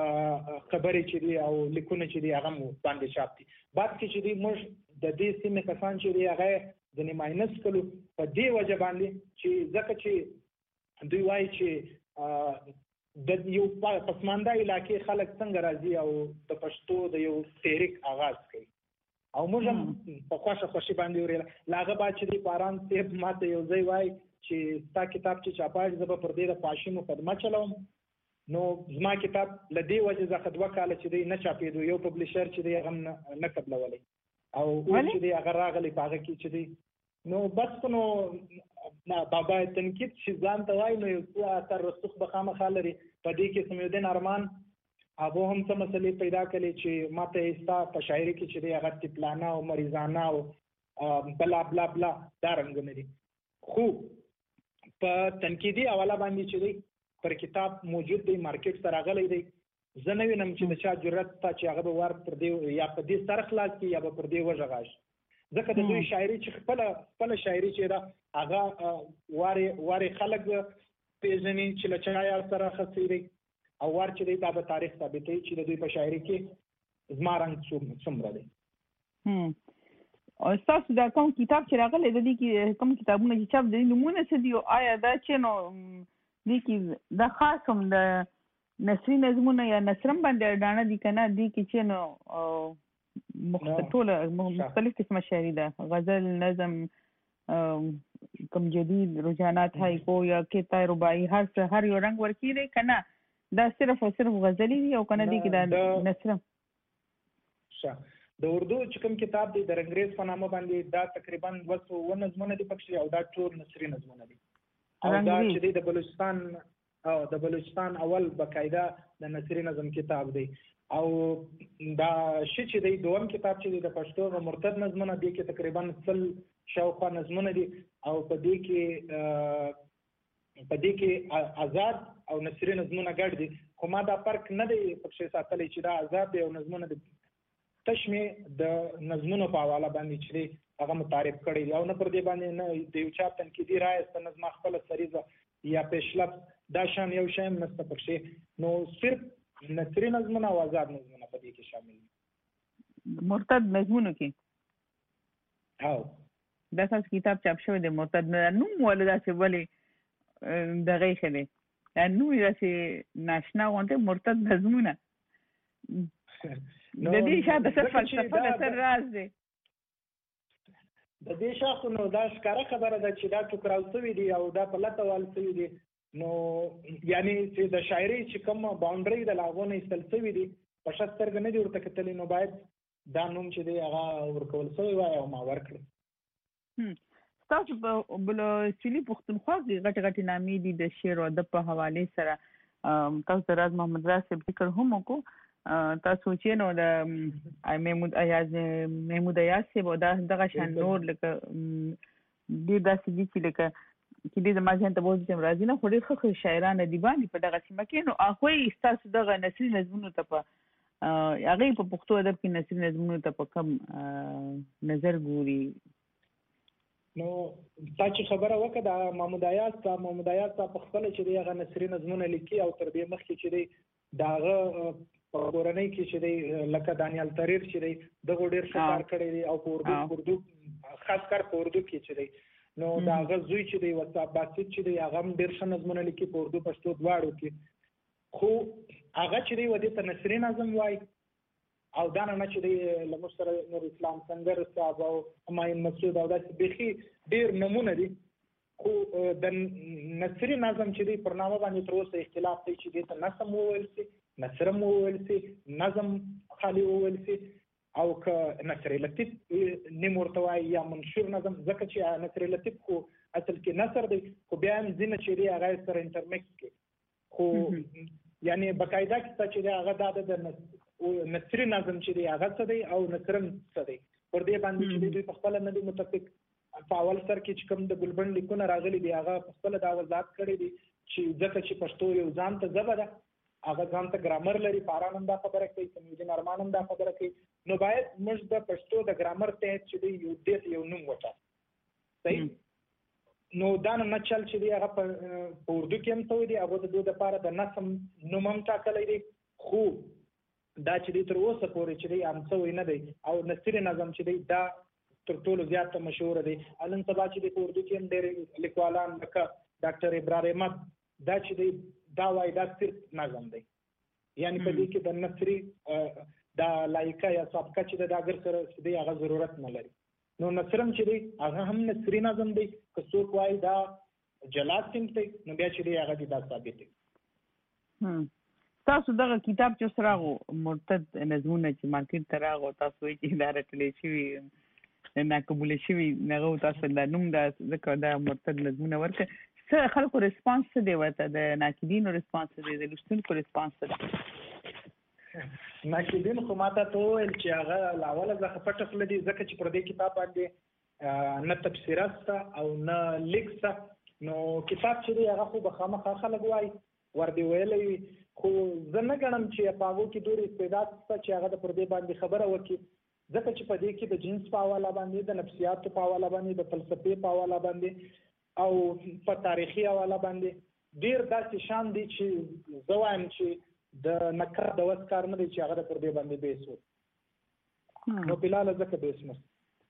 خبرې چې دی او لیکونه چې دی هغه مو باندې چاپ دي بعد کې چې دی موږ د دې سیمې کسان چې دی هغه ځینې ماینس کړو په دې وجه باندې چې ځکه چې دوی وایي چې د یو پسمانده علاقې خلک څنګه راځي او د پښتو د یو تحریک آغاز کوي او موږ هم په خوښه خوشي باندې ورېله له هغه بعد چې دی پاران صاحب ماته یو ځای وایي چې ستا کتاب چې چاپاږي زه به پر دې د پاشي مقدمه چلوم نو زما کتاب له دې وجې څخه دوه کاله چې دی نه چاپېدو یو پبلیشر چې دی هغه هم نه قبلولی او اوس چې دی هغه راغلی په هغه کې چې دی نو بس نو بابا تنقید چې ځان ته وایي نو یو څه اثر رسوخ به خامخا لري په دې کې سمیع الدین ارمان هغه هم څه مسلې پیدا کړي چې ما ته یې ستا په شاعري کې چې دی هغه تپلانه او مریضانه او بلا بلا بلا دا رنګونه دي خو په تنقیدي حواله باندې چې دی پر کتاب موجود دی مارکیټ ته راغلی دی زه نه وینم چې د چا جرأت شته چې هغه به ور پر دې یا په دې سر خلاص کړي یا به پر دې وژغاږي ځکه د دوی شاعري چې خپله خپله شاعري چې ده هغه وارې وارې خلک پېژني چې له چا یار سره ښه دی او وار چې دی دا به تاریخ ثابتوي چې د دوی په شاعري کې زما رنګ څومره دی او ستاسو دا کوم کتاب چې راغلی د دې کې کوم کتابونه چې چاپ دي نومونه څه دي او آیا دا چې نو دې کې دا خاص هم د نثري نظمونه یا نثرم باندې ډانه دي که نه دې کې چې نو ټوله مختلف قسمه شاعري ده غزل نظم کم جدید رجحانات هایکو یا کتا رباعي هر څه هر یو رنګ ورکی دی که نه دا صرف او صرف غزلي دي او که نه دی کې دا نثرم د اردو چې کوم کتاب دی د رنګریز په نامه باندې دا تقریبا دوه سوه اووه نظمونه دي پکښې او دا ټول نثري نظمونه دي او دا چې دی د بلوچستان او د بلوچستان اول باقاعده د نثري نظم کتاب دی او دا شي چې د دوم کتاب چې د پښتو غو مرتد نظمونه دي کې تقریبا څل شاوخوا نظمونه دي او په دې کې په دې کې آزاد او نثري نظمونه ګډ دي. خو ما دا فرق نه دی پکې ساتلی چې دا آزاد دی او نظمونه دي تشمه د نظمونو په حواله باندې چې هغه متعارف کړی دی او نه پر دې باندې نه د یو چا تنقیدي رایه است نظم خپل سریزه یا پیشلف دا شان یو شی نسته پکې. نو صرف نثري نظمونه او آزاد نظمونه په دې کې شامل دي. مرتد نظمونو کې او دا څه کتاب چاپ شوی دی مرتد نوم ولدا چې ولې دغه شلی نو یې چې ناشنا غونډه مرتد نظمونه د دې شاته څه فلسفه ده څه راز دی د دې شاخو نو دا ښکاره خبره ده چې دا ټوکراو شوي دي او دا په لته وال شوي دي. نو یعنی چې د شاعري چې کوم باونډري د لاغونه ایستل شوي دي په شت سترګې نه دي ورته کتلي نو باید دا نوم چې دی هغه ورکول شوی وای او ما ورکړي. تاسو په بل چيلي پښتونخوا کې غټ غټ نامې دي د شعر او ادب په حواله سره تاسو راز محمد راز صاحب ذکر هم وکړو تاسو چې نو د محمود ایاز محمود ایاز صاحب دا دغه شان نور لکه دې داسې دي چې لکه چې دې زما ځان ته بوځي چې راځي نه خو ډېر ښه شاعران دي باندې په دغه سیمه کې نو هغوی ستاسو دغه نثري نظمونو ته په هغوی په پښتو ادب کې نثري نظمونو ته په کم نظر ګوري. نو تا چې خبره وکړه د محمود ایاز صاحب محمود ایاز صاحب په خپله چې دی هغه نثري نظمونه لیکي او تر دې مخکې چې دی د هغه په کورنۍ کې چې دی لکه دانیال تریر چې دی دغه ډېر ښه کار کړی دی او په اردو اردو خاص کار په اردو کې چې دی نو د هغه زوی چې دی وصاف باسط چې دی هغه هم ډېر ښه نظمونه لیکي په اردو پښتو دواړو کې. خو هغه چې دی ودې ته نثري نظم وایي او دا نه چې دی له موږ سره نور اسلام سنگر صاحب او همایون مسعود او داسې بیخي ډېر نمونه دي. خو د نثري نظم چې دی پر نامه باندې تر اوسه اختلاف دی چې دې ته نظم وویل شي نثر هم وویل شي نظم خالي وویل شي او که نثر لطیف نیم ورته وایي یا منشور نظم ځکه چې نثر لطیف خو اصل کې نثر دی خو بیا هم ځینې چې دی هغه سره انټرمیکس کړي خو یعنی باقاعده کیسه چې دی هغه دا د نثري نظم چې دی هغه څه دی او نثر هم څه دی پر دې باندې چې دوی په خپله نه دي متفق. په اول سر کې چې کوم د ګلبند لیکونه راغلي دي هغه په خپله دا وضاحت کړی دي چې ځکه چې پښتو یو ځان ته ژبه ده هغه ځان ته ګرامر لري فاران هم دا خبره کوي سمیدین ارمان هم دا خبره کوي نو باید موږ د پښتو د ګرامر تحت چې دی یو دې یو نوم وټاکو صحیح. نو دا نه چل چې دی هغه په اردو کې هم څه دی هغه د دوی لپاره د نظم نوم هم ټاکلی دی خو دا چې دی تر اوسه پورې چې دی هم څه نه دی او نثري نظم چې دی دا تر ټولو زیات مشهور دی. نن سبا چې دی په اردو کې هم ډېر لیکوالان لکه ډاکټر ابرار احمد دا چې دی دا وایي دا صرف نظم دی یعنی په دې کې د نثري دا لایقه یا سابقه چې د اگر سره چې دی هغه ضرورت نه لري. نو نثر هم چې دی هغه هم نثري نظم دی که څوک وایي دا جلاد صنف دی نو بیا چې دی هغه دی دا ثابت دی. تاسو دغه کتاب چې اوس راغو مرتد نظمونه چې مارکیټ ته راغو تاسو وایي چې دا راټولې شوي ناقبوله شوي هغه تاسو دا نوم دا ځکه دا مرتد نظمونه ورکړه څه خلکو ریسپانس څه دی ورته د ناقدینو ریسپانس څه دی د لوستونکو ریسپانس څه دی؟ ناقدین خو ماته ته وویل چې هغه له اوله څخه پټه خوله دي ځکه چې پر دې کتاب باندې نه تبصره شته او نه لیک شته نو کتاب چې دی هغه خو به خامخا خلک وایي ور دې ویلی وي خو زه نه ګڼم چې په هغو کې ډېر استعداد شته چې هغه د پر دې باندې خبره وکړي ځکه چې په دې کې د جنس په حواله باندې د نفسیاتو په حواله باندې د فلسفې په حواله باندې او په تاریخي حواله باندې ډېر داسې شان دي چې زه وایم چې د نقد د وس کار نه دی چې هغه د پر دې باندې بحث وکړي نو بلاله ځکه بحث نه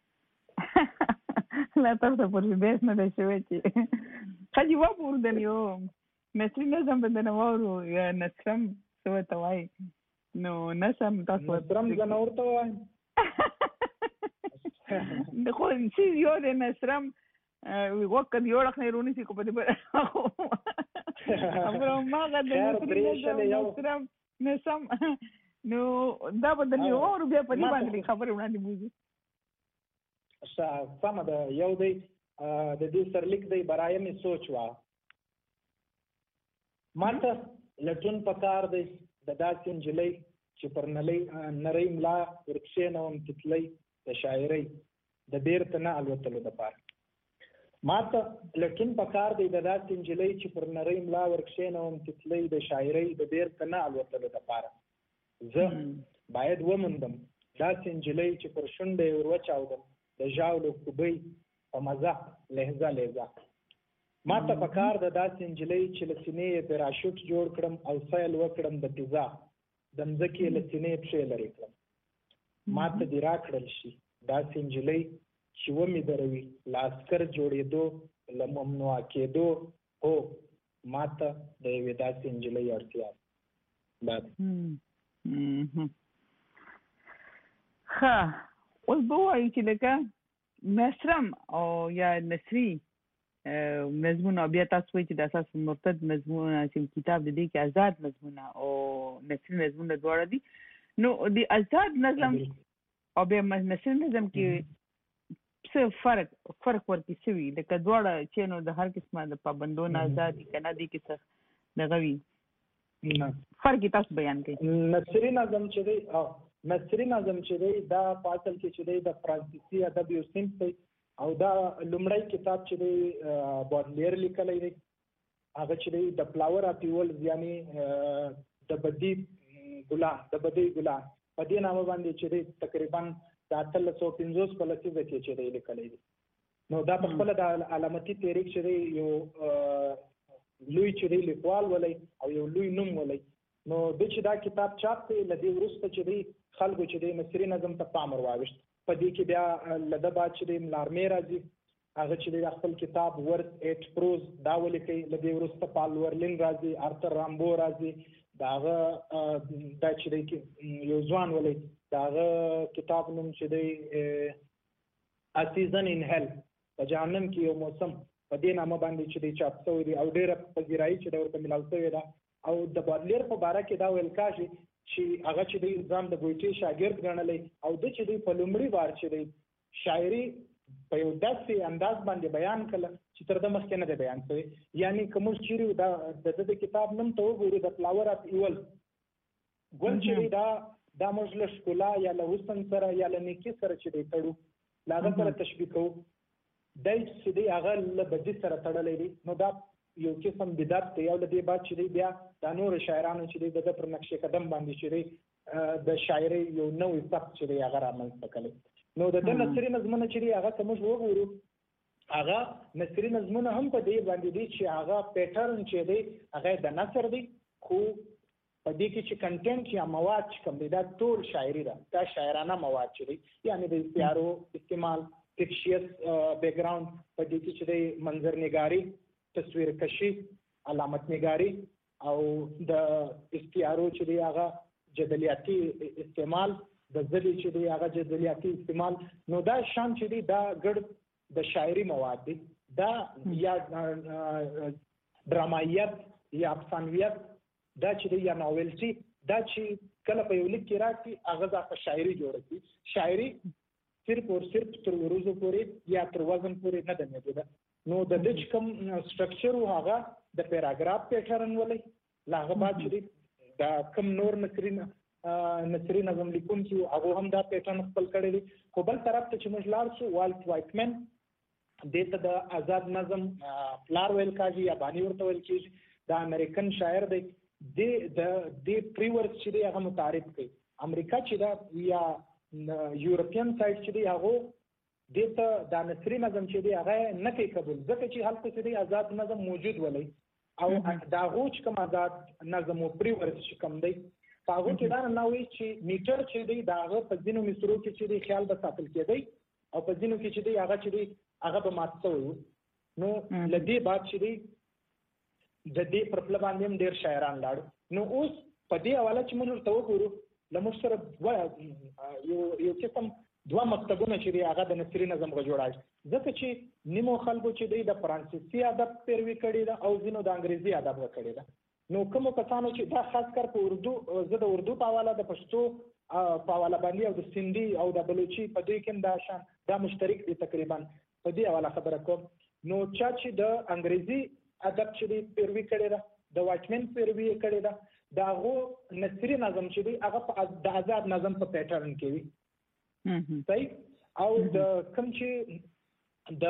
لا تاسو پورې بحث نه دی شوی چې ښه جواب وردن یو نثري نظم بدنه واورو یا نثرم څه ورته وایي نو نظم تاسو نثرم زه نه ورته وایم خو چې یو د نثرم وقت یو رخ نه رونی سي کو په دې امر ما غد نثرم نسم نو دا بدل یو اور بیا په دې باندې خبره وړاندې بوزي څه سم ده یو دی د دې سرلیک دی برای می سوچ وا ماته لټون پکار دی د داسې نجلۍ چې پر نلۍ نری ملا ورکښېنوم تتلی د شاعرۍ د بیرته نه الوتلو دپاره ما ته لټون پکار دی د داسې نجلۍ چې پر نری ملا ورکښېنوم تتلی د شاعرۍ د بیرته نه الوتلو دپاره زه باید وموندم داسې نجلۍ چې پر شونډه یې ور وچاودم د ژاولو خوبۍ په مزه لهجه لهجه ما ته پکار د داسې نجلۍ چې له سینې یې پراشوټ جوړ کړم او سیل وکړم د فضا د مځکې له سینې پښې لرې کړم ما ته دې راکړل شي داسې نجلۍ چې ومې دروي له عسکر جوړېدو له ممنوع کېدو هو ما ته د یوې داسې نجلۍ اړتیا ده. ښه اوس به ووایو چې لکه نثرم او یا نثري نظمونه بیا تاسو وایي چې د اساس مرتد نظمونه چې کتاب د دې کې آزاد نظمونه او نثري نظمونه دواړه دي نو د آزاد نظم او بیا نثري نظم کې څه فرق فرق ورکې څه وي لکه دواړه چې نو د هر قسمه د پابندونو آزاد که نه دي کې څه دغه وي فرق یې تاسو بیان کړئ. نثري نظم چې دی او نثري نظم چې دی دا په اصل کې چې دی د فرانسیسي ادب یو صنف دی او دا لومړی کتاب چې دی بودلیر لیکلی دی هغه چې دی د فلاور اف ایولز یعنې د بدي ګلان د بدۍ ګلان په دې نامه باندې چې دی تقریبا د اتلس سوه پنځوس په لسیزه کې چې دی لیکلی دی. نو دا په خپله د علامتي تحریک چې دی یو لوی چې دی لیکوال ولی او یو لوی نوم ولی نو د چې دا کتاب چاپ کړي له دې وروسته چې دی خلکو چې دی نثري نظم ته پام ور واوښت په دې کې بیا له ده بعد چې دی ملارمې راځي هغه چې دی خپل کتاب ورث ایټ پروز دا ولیکي له دې وروسته پال ورلین راځي آرتر رامبو راځي د هغه دا چې دی یو ځوان ولی د هغه کتاب نوم چې دی ا سیزن ان هیل په جهنم کې یو موسم په دې نامه باندې چې دی چاپ شوی دی او ډېره پذیرایي چې دی ورته ملاو شوې ده او د بودلیر په باره کې دا ویل کېږي چې هغه چې دی ځان د ګویټي شاګرد ګڼلی او د چې دی په لومړي وار چې دی شاعري په یو داسې انداز باندې بیان کړله چې تر ده مخکې نه دی بیان شوی یعنې که موږ چیرې دا د ده د کتاب نوم ته وګورو د فلاور اف ایول ګل چې دی دا دا موږ له ښکلا یا له حسن سره یا له نیکي سره چې دی تړو له هغه سره تشبیه کوو دی چې دی هغه له بدي سره تړلی دی نو دا یو قسم بدعت دی او له دې بعد چې دی بیا دا نور شاعرانو چې دی د ده پر نقش قدم باندې چې دی د شاعرۍ یو نوی سبک چې دی هغه رامنځته کړی نو د ده نثري نظمونه چې دی هغه که موږ وګورو هغه نثري نظمونه هم په دې باندې دي چې هغه پیټرن چې دی هغه د نثر دی خو په دې کې چې کنټینټ یا مواد چې کوم دی دا ټول شاعري ده دا شاعرانه مواد چې دی یعنې د استعارو استعمال فکشیس بیک ګراوند په دې کې چې دی منظر نګاري تصویر کشي علامت نگاری او د استعارو چې دی هغه جدلیاتي استعمال د ژبې چې دی هغه جدلیاتي استعمال نو دا شان چې دی دا ګډ د شاعري مواد دی دا یا ډرامایت یا افسانویت دا چې دی یا ناولټي دا چې کله په یو لیک کې راځي هغه ځکه شاعري جوړه شي شاعري صرف او صرف تر وروزو پورې یا تر وزن پورې نه ده محدوده نو د دې چې کوم سټرکچر و هغه د پیراګراف پیټرن ولی له هغه بعد چې دا کوم نور نثري نثري نظم لیکونکي هغه هم دا پیټرن خپل کړی دی خو بل طرف ته چې موږ لاړ شو والټ وایټمن دې ته د آزاد نظم پلار ویل کېږي یا بانی ورته ویل کېږي د امریکن شاعر دی د دې پریورس چې دی هغه متعارف کوي امریکا چې دا یا یورپین سایډ چې دی هغه دې ته دا نثري نظم چې دی هغه نه کوي قبول ځکه چې هلته چې دی آزاد نظم موجود ولی او دا هغو چې کوم آزاد نظم و پریورس چې کوم دی په هغو کې دا نه وایي چې میټر چې دی د هغه په ځینو مصرو کې چې دی خیال به ساتل کېدی او په ځینو کې چې دی هغه چې دی هغه به مات شوی و نو له دې بعد چې دی د دې پر پله باندې هم ډېر شاعران لاړو نو اوس په دې حواله چې موږ ورته وګورو له موږ سره یو یو قسم دوه مکتبونه چې دی هغه د نثري نظم غو جوړای ځکه چې نیمو خلکو چې دی د فرانسیسي ادب پیروي کړې ده او ځینو د انګریزي ادب کړې ده نو کومو کسانو چې دا خاص کر په اردو زه د اردو په حواله د پښتو په حواله باندې او د سندي او د بلوچي په دوی کې دا شان دا مشترک دي تقریبا په دې حواله خبره کوم نو چا چې د انګریزي ادب چې دی پیروي کړې ده د واټمن پیروي کړې ده دا غو نثري نظم چې دی هغه د آزاد نظم په پیټرن کې وي صحیح. او د کوم چې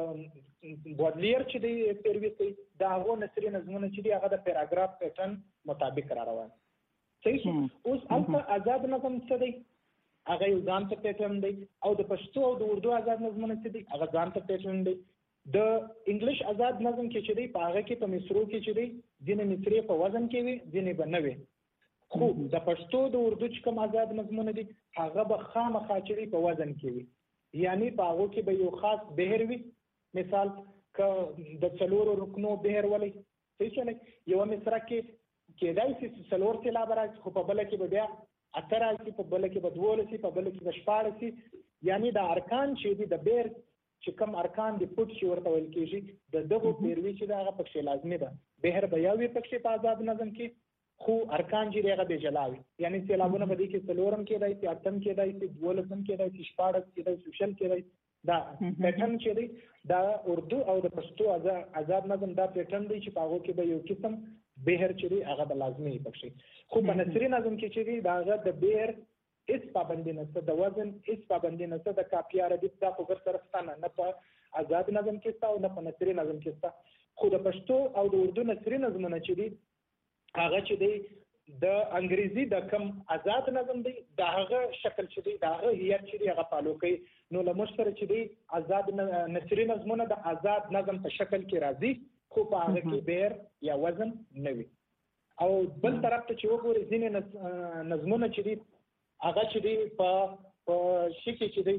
د بودلیر چې دی پیروي کوي دا غو نثري نظمونه چې دی هغه د پیراګراف پیټرن مطابق را روان صحیح. اوس هلته آزاد نظم څه دی هغه یو ځان ته پیټرن دی او د پښتو او د اردو آزاد نظمونه چې دی هغه ځان ته پیټرن دی. د انګلیش آزاد نظم کې چې دی په هغه کې په مصرو کې چې دی ځینې مصرې په وزن کې وي ځینې به نه وي. خو د پښتو د اردو چې کوم آزاد نظمونه دي هغه به خامخا چې دی په وزن کې وي، یعنی په هغو کې به یو خاص بهر وي. مثال که د څلورو رکنو بهر ولې صحیح شولی یوه مصره کې کېدای شي څلور سېلابه راشي خو په بله کې به بیا اته راشي، په بله کې به دولس شي، په بله کې به شپاړس شي. یعنی د ارکان چې دي د بهر چې کوم ارکان دي پټ چې ورته ویل کېږي د دغو پیروي چې ده هغه پکښې لازمي ده. بهر به یو وي پکښې په آزاد نظم کې خو ارکان چې دی هغه بې جلا وي. یعنی سېلابونه به دې کې څلورم کېدای شي، اتم کېدای شي، دولسم کېدای شي، شپاړس کېدای شي، شل کېدای شي. دا پیټرن چې دی دا اردو او د پښتو آزاد نظم دا پیټرن دی چې په هغو کې به یو قسم بهر چې دی هغه به لازمي وي پکښې. خو په نثري نظم کې چې دی د هغه د بهر هیڅ پابندي نشته، د وزن هیڅ پابندي نشته، د کاپیا ردیف دا خو بر طرف ته نه په آزاد نظم کې شته او نه په نثري نظم کې شته. خو د پښتو او د اردو نثري نظمونه چې دي هغه چې دی د انګریزي د کم آزاد نظم دی د هغه شکل چې دی د هغه هیئت چې دی هغه فالو کوي. نو له موږ سره چې دی آزاد نثري نظمونه د آزاد نظم په شکل کې راځي خو په هغه کې بهر یا وزن نه وي. او بل طرف ته چې وګورئ ځینې نظمونه چې دي هغه چې دی په شي کې چې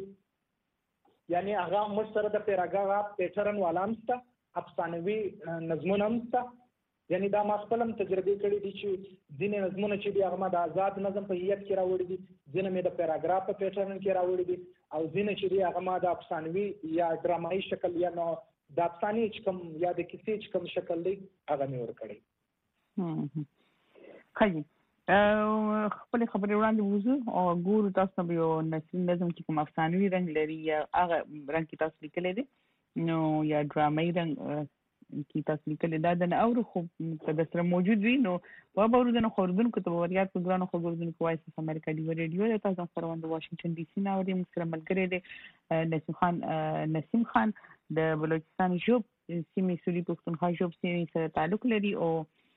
دی یعنی هغه موږ سره د پیراګراف پیټرن والا هم شته، افسانوي نظمونه هم شته. یعنی دا ما خپل هم تجربې کړي دي چې ځینې نظمونه چې دي هغه ما د آزاد نظم په هیئت کې راوړي دي، ځینې مې د پیراګراف په پیټرن کې راوړي دي، او ځینې چې دي هغه ما د افسانوي یا ډرامایي شکل یا نو د افسانې چې کوم یا د کیسې چې کوم شکل دی هغه مې ورکړی. ښه خپل خبرې وړاندې وځو او ګورو تاسو به یو نثري نظم چې کوم افسانوي رنګ لري یا هغه رنګ کې تاسو لیکلی دی نو یا ډرامایي رنګ کې تاسو لیکلی دا د نه اورو خو که در سره موجود وي نو به به اورو د نه خو اورېدونکو ته به ور یاد کړو ګرانو خو اورېدونکو وایس اف امریکا ډیوه ریډیو ده. تاسو خپرونه د واشنګټن ډي سي نه اورئ. موږ سره ملګری دی نسیم خان نسیم خان د بلوچستان ژوب سیمې سولي پښتونخوا ژوب سیمې سره تعلق لري. او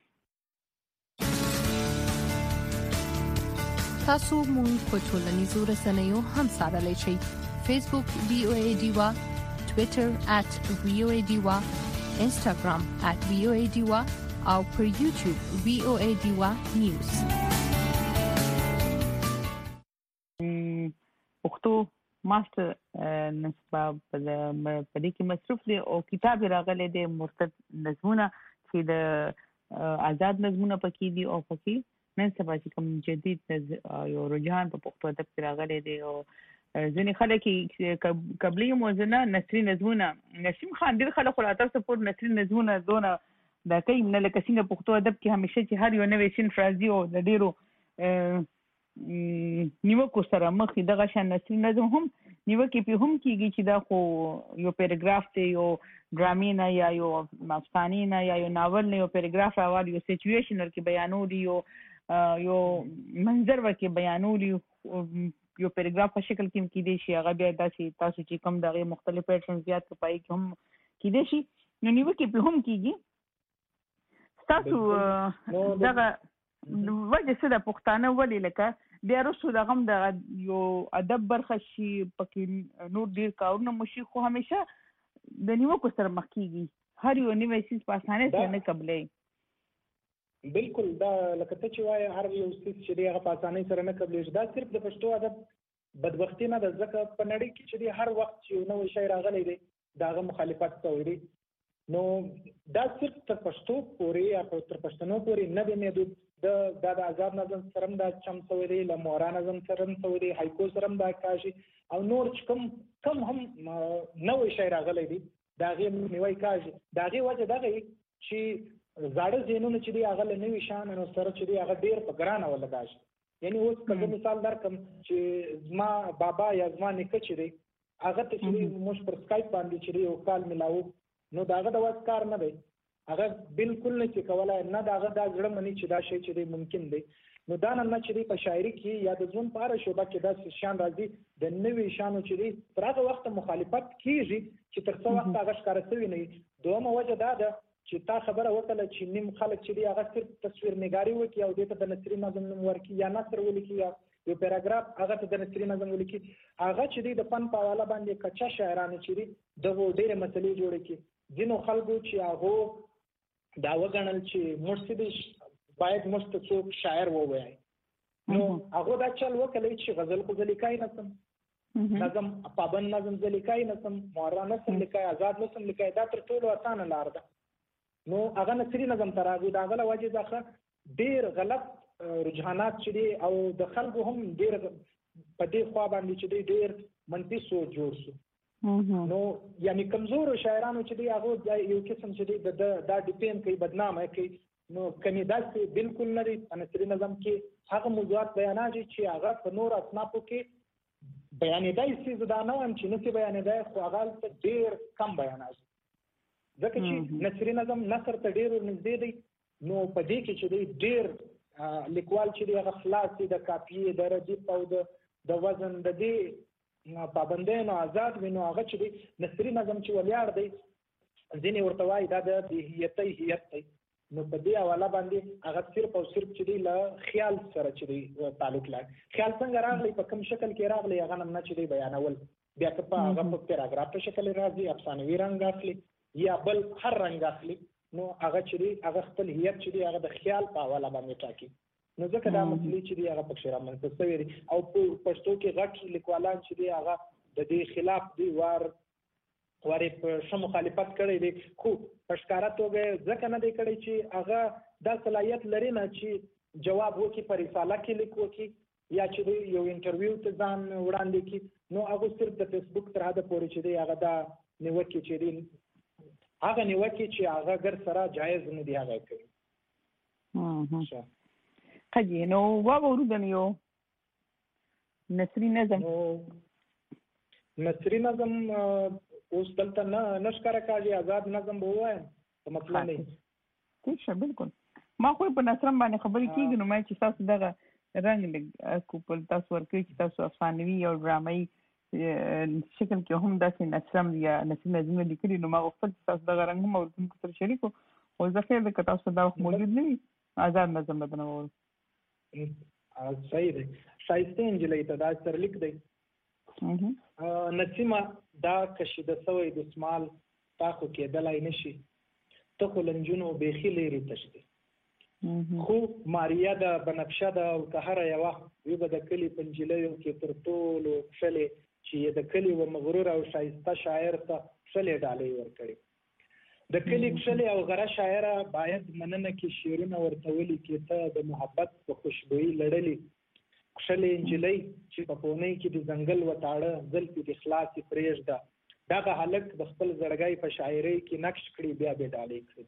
تاسو مونږ په ټولنیزو رسنیو هم سره شئ. فیسبوک وی او ای ډیوا، ټویټر ات وی او ای ډیوا، انسټاګرام ات وی او ای ډیوا او پر یوټیوب وی او ای ډیوا نیوز. پښتو ماستر نسبه په دې کې مصروف دی او کتاب راغلی دی مرتد نظمونه چې د آزاد نظمونه پکې دي او پکې نن سبا چې کوم جدید یو رجحان په پښتو ادب کې راغلی دی. او ځینې خلک یې قبلي موزنه نثري نظمونه نسیم خان ډېر خلک خو لا تر اوسه پورې نثري نظمونه دونه دا کوي نه لکه څنګه پښتو ادب کې همیشه چې هر یو نوی صنف راځي او د ډېرو نیوکو سره مخ دي دغه شان نثري نظم هم نیوکې پې هم کېږي چې دا خو یو پیراګراف دی یو ډرامې نه یا یو افسانې نه یا یو ناول نه یو پیراګراف راوړي یو سچویشن ورکې بیانولي یو یو منظر ورکې بیانولي یو پیراګراف په شکل کې هم کېدای شي هغه بیا داسې تاسو چې کوم د هغې مختلف پیټرن زیات په پای کې هم کېدای شي نو نیوکې پې هم کېږي. ستاسو دغه وجه څه ده پښتانه ولې لکه بیا وروستو د هغه هم د یو ادب برخه شي پکې نور ډېر کارونه مو شي خو همیشه د نیوکو سره مخ کېږي هر یو نوی څیز په اسانۍ سره نه قبلوي. بالکل دا لکه ته چې وایې هر یو څیز چې دی هغه په اسانۍ سره نه قبلېږي. دا صرف د پښتو ادب بدبختي نه ده ځکه په نړۍ کې چې دی هر وخت چې یو نوی شی راغلی دی د هغه مخالفت کوي دی. نو دا صرف تر پښتو پورې یا تر پښتنو پورې نه دی محدود. د دا د آزاد نظم سره هم دا چم شوی دی، له مورا نظم سره هم شوی دی، هایکو سره هم دا کاشي او نور چې کوم کوم هم نوی شی راغلی دی د هغې نیوی کاشي. د هغې وجه دغه چې زاړه ذهنونه چې دی هغه له نوي شیانو سره چې دی هغه ډېر په ګرانه ولګا شي. یعنی اوس که زه مثال درکړم چې زما بابا یا زما نیکه چې دی هغه ته چې دی موږ پر سکایپ باندې چې دی یو کال میلاو نو د هغه د وس کار نه دی هغه بالکل نه چې کولای نه دا هغه دا زړه مني چې دا شی چې ممکن دی. نو دا نه چې په شاعري کې یا د ژوند په اړه شوبه کې دا شان راځي د نوې شانو چې تر هغه وخت مخالفت کیږي چې تر څو وخت هغه ښکاره شوی نه. دومره وجه دا ده چې تا خبره وکړه چې نیم خلک چې دی هغه صرف تصویر نگاري وکړي او دې ته د نثري نظم نوم ورکړي یا نثر ولیکي یا یو پیراګراف هغه ته د نثري نظم ولیکي. هغه چې دی د فن په حواله باندې کچا شاعرانو چې دی دغه ډېرې مسلې جوړې کړي. ځینو خلکو چې هغه دا وګڼل چې مرسي باید مست څوک شاعر ووایي نو هغه دا چل وکړي چې غزل خو لیکای نسم، نظم پابند نظم لیکای نسم، مورا نسم لیکای، آزاد نسم لیکای، دا تر ټولو اسانه لار ده. نو هغه نثري نظم ته راغی. دا غله وجه ځکه ډېر غلط رجحانات چې دي او د خلکو هم ډېر په دې خوا باندې چې دی ډېر منفي سوچ جوړ شو. نو یعنی کمزور شاعرانو چې دی هغه یو قسم چې دی د دا ډیپین کوي بدنامه کوي. نو کمی داسې بالکل نه دی په نثري نظم کې هغه موضوعات بیانېږي چې هغه په نور اصنافو کې بیانېدای شي. زه دا نه وایم چې نشي بیانېدای، خو هغه ډېر کم بیانېږي ځکه چې نثري نظم نثر ته ډېر نږدې دی. نو په دې کې چې دی ډېر لیکوال چې دی هغه خلاص دی د کاپیې د ردیف او د وزن د دې پابندیو آزاد وي. نو هغه چې دی نثري نظم چې ولیاړ دی ځینې ورته وایي دا د بېهیتۍ هیت دی. نو په دې حواله باندې هغه صرف او صرف چې دی له خیال سره چې دی تعلق لري. خیال څنګه راغلی، په کوم شکل کې راغلی، هغه نمونه چې دی بیانول. بیا که په هغه په پیراګراف په شکل راځي، افسانوي رنګ اخلي یا بل هر رنګ اخلي، نو هغه چې دی هغه خپل هیت چې دی هغه د خیال په حواله باندې ټاکي. نو ځکه دا مسلې چې دی هغه پکې رامنځته شوي دي او په پښتو کې غټ لیکوالان چې دی هغه د دې خلاف دی وار وارې په ښه مخالفت کړی دی، خو په ښکاره توګه ځکه نه دی کړی چې هغه دا صلاحیت لري نه چې جواب وکړي، په رساله کې لیک وکړي یا چې دی یو انټرویو ته ځان وړاندې کړي. نو هغه صرف د فیسبوک تر حده پورې چې دی هغه دا نیوکې چې دی هغه نیوکې چې هغه ګر سره جایز نه دی هغه کوي. قضیه نو واورو د یو نثري نظم نثري نظم اوس دلته نه نشکاره کاږي، آزاد نظم به ووایم په مطلب نه ٹھیک شه. بالکل ما خو په نثرم باندې خبرې کېږي نو ما چې تاسو دغه رنګ لږ کوپل تاسو ورکوي چې تاسو افسانوي او ډرامایي شکل کې هم داسې نثرم یا نثري نظمونه لیکلي، نو ما غوښتل چې تاسو دغه رنګ هم اورېدونکو سره شریک کړو. خو زه خیر ده که تاسو دا وخت موجود نه وي آزاد نظم به درنه واورو. صحیح دی. ښایسته نجلۍ ته دا سرلیک دی. نسیمه دا کشیده سوی دسمال تا خو کېدلی نشي، ته خو له نجونو بیخي لرې تښتې. خو ماریا ده بنفشه ده او که هره یوه وي به د کلي په نجلیو کې تر ټولو کښلې چې د کلي و مغرور او ښایسته شاعر ته کښلې ډالۍ ورکړي. د کلي کښلې او غره شاعره باید مننه کې شعرونه ورته ولیکي، ته د محبت په خوشبویي لړلې کښلې نجلۍ چې په پونۍ کې د ځنګل وتاړه زلفې د خلاصې پرېږده. دغه هلک د خپل زړګی په شاعرۍ کې نقش کړي بیا به ډالۍ کړي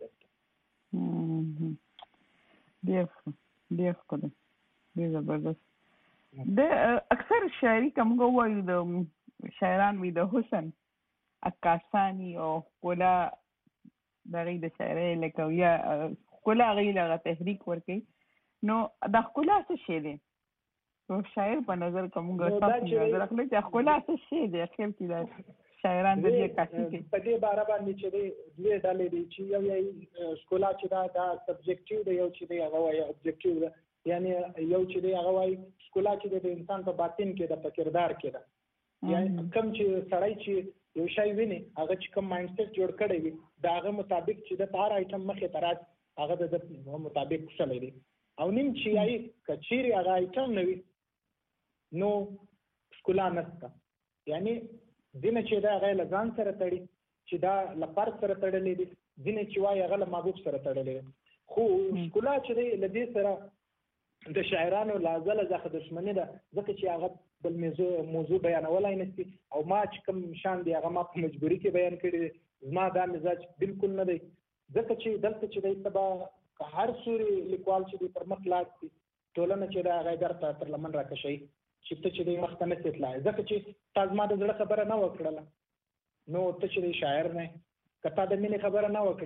درته. ډېر ښه ډېر ښکلی ډېر زبردست. د اکثر شاعري که موږ ووایو د شاعران وي د حسن عکاساني او ښکلا د هغې د شاعرۍ لکه یا ښکلا هغې له هغه تحریک ورکوي. نو دا ښکلا څه شی دی؟ شاعر په نظر که موږ تاسو نظر اخلو چې ښکلا څه شی دی اخر کې دا شاعران د دې عکاسي کوي؟ په دې باره باندې چې دی دوې ډلې دي چې یو یې ښکلا چې دا دا سبجکټیو دی، یو چې دی هغه وایي ابجکټیو ده. یعنی یو چې دی هغه وایي ښکلا چې دی د انسان په باطن کې ده، په کردار کې ده. یعنی کوم چې سړی چې یو شی ویني هغه چې کوم مایند سیټ جوړ کړی وي د هغه مطابق چې د هر آیټم مخې ته راشي هغه د مطابق ښلی دی. او نیم چې یایي که چیرې هغه آیټم نه وي نو ښکلا نشته. یعنی ځینې چې دا هغه له ځان سره تړي چې دا له فرد سره تړلی دي، ځینې چې وایي هغه له محبوب سره تړلی دی. خو ښکلا چې دی له دې سره د شاعرانو له ازله څخه دښمني ده، ځکه چې هغه بل موضوع موضوع بیانولی نه شي. او ما چې کوم شان دی هغه ما په مجبوري کې بیان کړی دی. زما دا مزاج بالکل نه دی، ځکه چې دلته چې دی سبا که هر سوري لیکوال چې دی پر مخ لاړ شي ټولنه چې دی هغه در ته تر لمن راکشوي چې ته چې دی مخته نه شې تللی، ځکه چې تا زما د زړه خبره نه وکړله نو ته چې دی شاعر نه، که تا د مینې خبره نه وکړله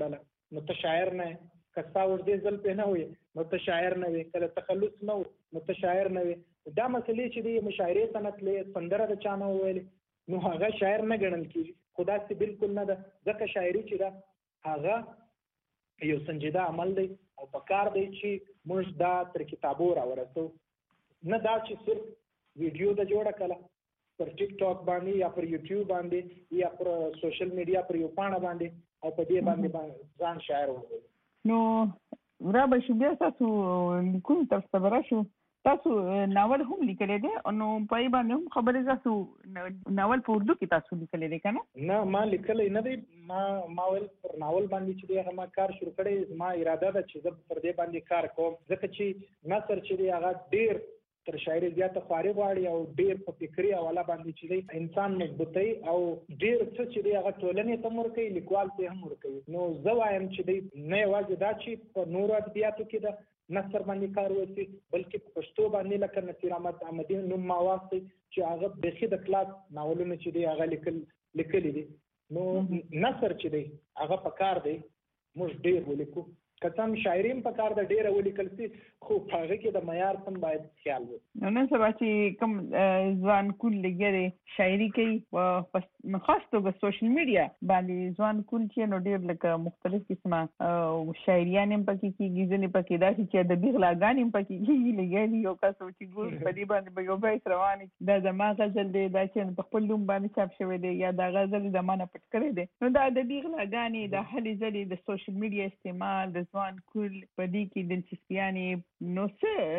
نو ته شاعر نه کستا ور دې ځل په نه وي نو ته شاعر نه وي کله تخلص نه نو ته شاعر نه وي دا مسلې چې د مشاعرې صنعت له سندره د چانه ویل نو هغه شاعر نه ګڼل کیږي خدا سي بالکل نه ده ځکه شاعري چې دا هغه یو سنجیده عمل دی او په کار دی چې موږ دا تر کتابو راورسو نه دا چې صرف ویډیو د جوړه کړه پر ټیک ټاک باندې یا پر یوټیوب باندې یا پر سوشل میډیا پر یو پاڼه باندې او په دې باندې ځان شاعر وګورئ نو را به شو بیا تاسو لیکون تر صبره شو تاسو ناول هم لیکلی دی نو په باندې هم خبرې تاسو ناول په اردو کې تاسو لیکلی دی کنه نه ما لیکلی نه دی ما ما ول پر ناول باندې چې هغه ما کار شروع کړی ما اراده ده چې زه پر دې باندې کار کوم ځکه چې نثر چې دی هغه ډیر تر شاعري زیاته خواري غواړي او ډیر په فکری حواله باندې چې دی انسان مضبوطی او ډیر څه چې دی هغه ټولنې ته ورکوي لیکوال ته هم ورکوي نو زه وایم چې دی نه یوازې دا چې په نورو ادبیاتو کې ده نثر باندې کار وسی بلکې په پښتو باندې لکه نصیر احمد احمدی نوم ما واستي چې هغه بخي د کلاس ناولونه چې دی هغه لیکل لیکل دي نو نثر چې دی هغه په کار دی موږ ډیر ولیکو کتم شاعریم په کار د ډیره ولیکل سي خو هغه کې د معیار هم باید خیال وي نو نن سبا چې کوم ځوان کول لګي شاعري کوي په خاص توګه سوشل میډیا باندې ځوان کول چې نو ډیر لکه مختلف قسمه شاعریان هم پکې کیږي ځنې پکې دا چې د بیغلاګان هم پکې کیږي لګي یو کس چې ګور په دې باندې به یو بیت رواني دا زما غزل دی دا چې په خپل لوم باندې چاپ شوی دی یا دا غزل د مانه پټ کړی دی نو دا د بیغلاګانې د هلي ځلې د سوشل میډیا استعمال د ځوان کول په دې کې دلچسپیانې نو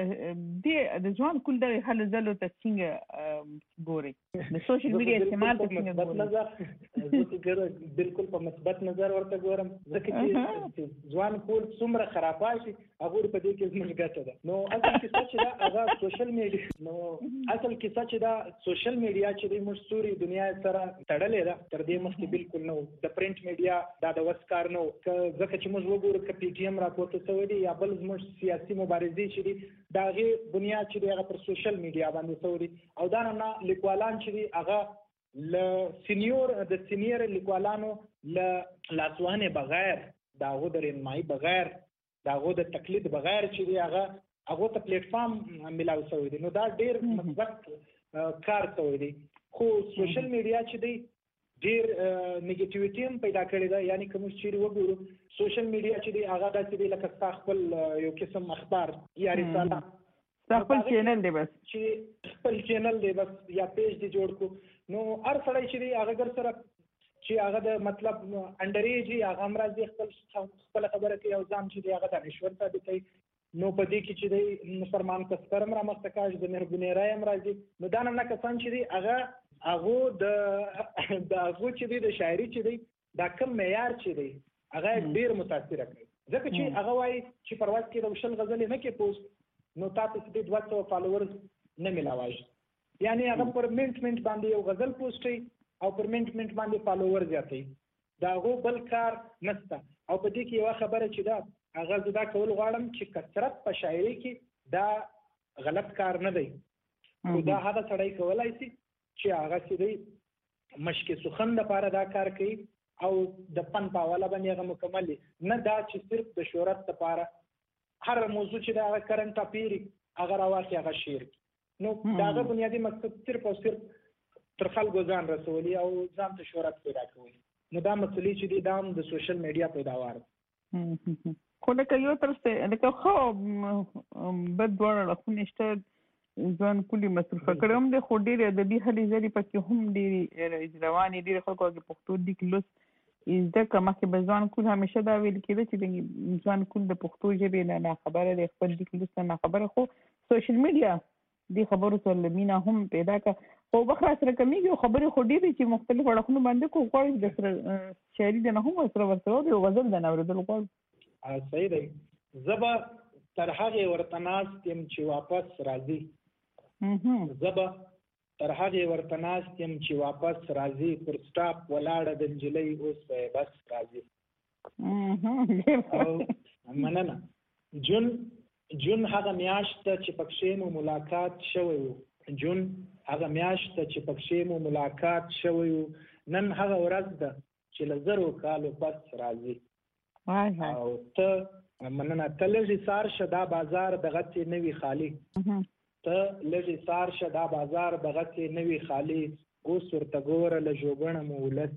څه د ځوان کول د هلو ځلو ته څنګه ګوري د سوشل میډیا استعمال ته څنګه ګوري بالکل په مثبت نظر ورته ګورم ځکه چې ځوان کول څومره خراباشي هغه په دې کې زموږ ګټه ده نو اصل کې څه چې دا هغه سوشل میډیا نو اصل کې څه چې دا سوشل میډیا چې د مشهوري دنیا سره تړلې ده تر دې مخکې بالکل نو د پرنٹ میډیا دا د وسکار نو ځکه چې موږ وګورو ک پی ټی ایم راپورته شوی دی یا بل زموږ سیاسي مبارزې چې دي دا غي بنیاد چې دی هغه پر سوشل میډیا باندې شوی دی او دا نه لیکوالان چې دی هغه ل سینیور د سینیر لیکوالانو ل لاسوانه بغیر دا غو د رنمای بغیر دا غو د تقلید بغیر چې دی هغه هغه ته پلیټ فارم ملاو شوی دی نو دا ډیر مثبت کار شوی دی خو سوشل میډیا چې دی ډیر نیگیټیویټي هم پیدا کړی دا یعنی کوم چې وګورو سوشل میډیا چې دی هغه داسې دی لکه خپل یو قسم اخبار یا رساله خپل چینل دی بس چې خپل چینل دی بس یا پیج دی جوړ کو نو هر سړی چې دی هغه ګر سره چې هغه د مطلب انډر ایج هغه امراض خپل خپل خبره کوي او ځان چې دی هغه د نشور ثابتوي نو په دې کې چې دی مسلمان کسکرم را مستکاش د مهرباني راي امراضي نو دا نه کسان چې دی هغه هغه د د هغه چې دی د شاعري چې دی دا کم معیار چې دی هغه ډیر متاثر کوي ځکه چې هغه وايي چې پرواز کې د وشل غزل نه کې پوسټ نو تاسو دې دوه سوه فالوورز نه ملاوي یعنی هغه پر منټ منټ باندې یو غزل پوسټي او پر منټ منټ باندې فالوور زیاتي دا هغه بل کار نشته او په دې کې یو خبره چې دا هغه زدا کول غواړم چې کثرت په شاعري کې دا غلط کار نه دی خو دا هغه سړی کولای شي چې هغه سړي مشک سخن لپاره دا کار کوي او د فن په حواله باندې هغه مکمل نه دا چې صرف د شهرت لپاره هر موضوع چې دا کرنٹ افیر هغه راوځي هغه شعر نو داغه بنیادی مقصد صرف او صرف تر خلکو ځان رسولي او ځان ته شهرت پیدا کوي نو دا مسلې چې د دام د سوشل میډیا پیداوار خو لکه یو ترسته لکه خو بد ډول خونشته ځان کلی مصرف کړم د خو ډېر د دې هلي ځری پکې هم ډېر رواني ډېر خلکو کې پښتو د کلوس از د کما کې بزوان کول همیشه دا ویل کېده چې د ځوان کول د پښتو ژبې نه خبره د خپل د کلوس نه خبره خو سوشل میډیا د خبرو سره مینا هم پیدا کا او بخره سره کمیږي خبرې خو ډېرې چې مختلف اړخونو باندې کو غواړي د سره شاعري د نه هم سره ورسره د غزل د نه اورېدل غواړي صحیح دی زبا تر هغه ورته ناست يم چې واپس راځي زبا تر هغه ورته ناست يم چې واپس راځي پر سټاپ ولاړه د انجلۍ اوس به بس راځي او مننه جون جون هغه میاشت چې پکښې مو ملاقات شوی و جون هغه میاشت چې پکښې مو ملاقات شوی و نن هغه ورځ ده چې له زرو کالو پس راځي وای هاي او ته مننه ته لږی سار شه دا بازار دغه څه نوي خالی ته لږی سار شه دا بازار دغه څه نوي خالی اوس ورته ګوره له ژوبڼه مو ولس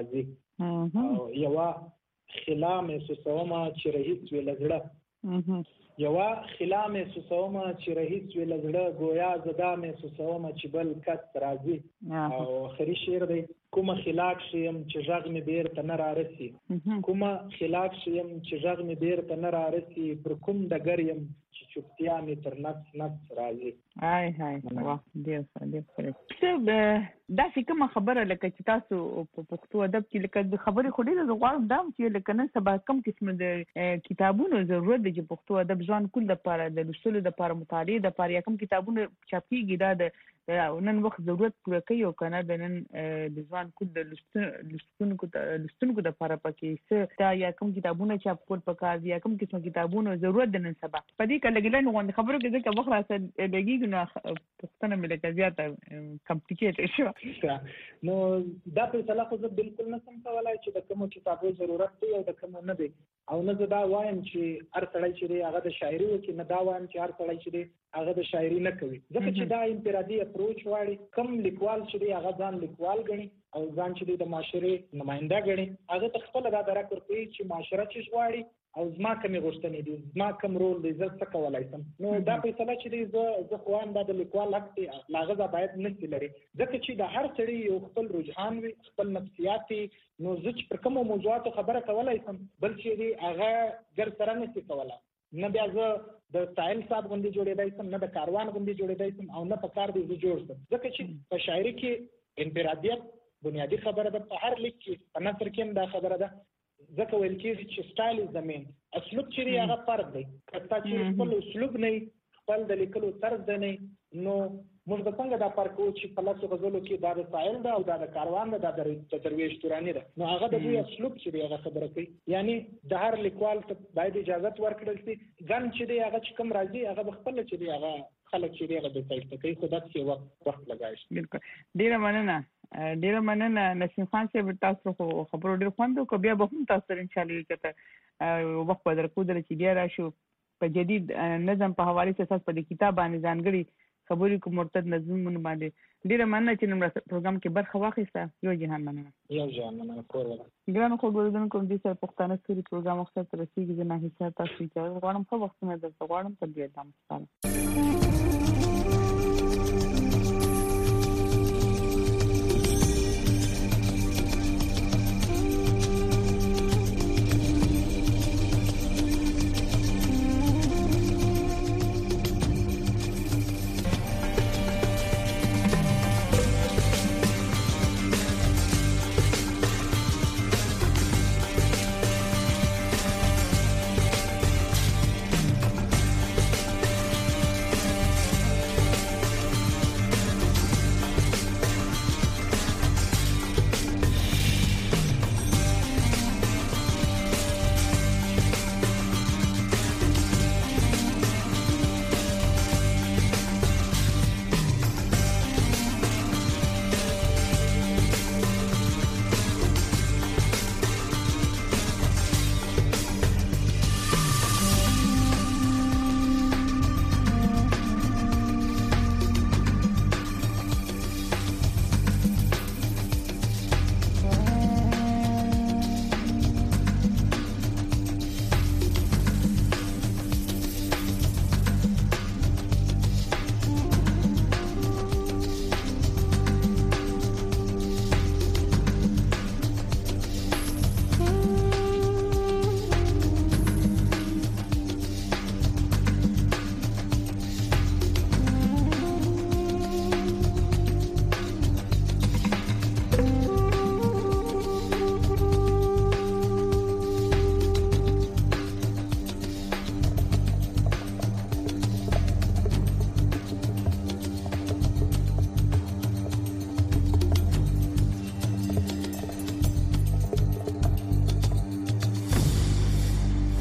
راځي او یوه خلا مې سوسومه چې رهیس وي له زړه یوه خلا مې سوسومه چې رهیس وي له زړه ګویا زدا مې سوسومه چې بل کس راځي او آخري شعر دی کومه خلاک شیم چې غږ مې بیرته نه رارسي کومه خلاک شیم چې غږ مې بیرته نه رارسي پر کوم ډګر یم چې چوپتیا مې تر نفس نفس راځي. هاي هاي واه ډېر ښه ډېر ښه. څه داسې کومه خبره لکه چې تاسو په پښتو ادب کې لکه د خبرې خو ډېره زه غواړم دا چې لکه نن سبا کوم قسمه د کتابونو ضرورت دی چې پښتو ادب ځوان کول دپاره د لوستلو دپاره مطالعې دپاره یا کوم کتابونه چاپ کېږي دا د نن وخت ضرورت پوره کوي او که نه د نن د ځوان کول د لوستونکو لوستونکو دپاره پکې څه دا یا کوم کتابونه چاپ کول پکار دي یا کوم قسمه کتابونو ضرورت د نن سبا په دې که لږ لنډ غوندې خبرو کې ځکه وخت راسره لګېږي نو پوښتنه مې لکه زیاته کمپلیکیټ شوه. نو دا فیصله خو زه بالکل نه شم کولی چې د کومو کتابو ضرورت دی او د کومو نه دی او نه زه دا وایم چې هر سړی چې دی هغه د شاعري وکړي نه دا وایم چې هر سړی چې دی هغه د شاعري نه کوي ځکه چې دا انفرادي اپروچ غواړي. کوم لیکوال چې دی هغه ځان لیکوال ګڼي او ځان چې دی د معاشرې نماینده ګڼي هغه ته خپله دا درک ورکوي چې معاشره څه غواړي او زما کومې غوښتنې دي زما کوم رول دی زه څه کولی شم. نو دا فیصله چې دی زه زه خو وایم دا د لیکوال حق دی له هغه ځای باید نسي لري ځکه چې د هر سړي یو خپل رجحان وي خپل نفسیات وي. نو زه چې پر کومو موضوعاتو خبره کولی شم بل چې دی هغه ګر سره نسي کولی نه بیا زه د ساحل صاحب غوندې جوړېدی شم نه د کاروان غوندې جوړېدی شم او نه په کار دی زه جوړ شم ځکه چې په شاعري کې انفرادیت بنیادي خبره ده. په هر لیک کې په نثر کې هم دا خبره ده ځکه ویل کېږي چې سټایل از د مین اسلوب چې دی هغه فرق دی. که تا چې خپل اسلوب نه خپل د لیکلو طرز دی نه نو موږ به څنګه دا فرق کوو چې په لسو غزلو کې دا د ساحل ده او دا د کاروان ده دا د درویش توراني ده. نو هغه د دوی اسلوب چې دی هغه خبره کوي یعنی د هر لیکوال ته باید اجازت ورکړل شي ګن چې دی هغه چې کوم راځي هغه به خپله چې دی هغه خلک چې دی هغه ډیسایډ کوي خو داسې وخت وخت لګای شي. بالکل ډېره مننه ډېره مننه نسیم خان صاحب تاسو خو خبرو ډېر خوند وکړو بیا به هم تاسو سره انشاءالله کته وخت به درکودله چې بیا راشو په جدید نظم په حوالې سره تاسو په دې کتاب باندې ځانګړي خبرې کوم مرتد نظمونه باندې ډېره مننه چې نن پروګرام کې برخه واخیسته. یو جهان مننه یو جهان مننه کور ولا ګرانو خبرودونکو دې سره پښتانه ستوري پروګرام وخت سره رسیدي زه نه هیڅ تاسو ته غواړم خو وخت مې درته غواړم تر دې دم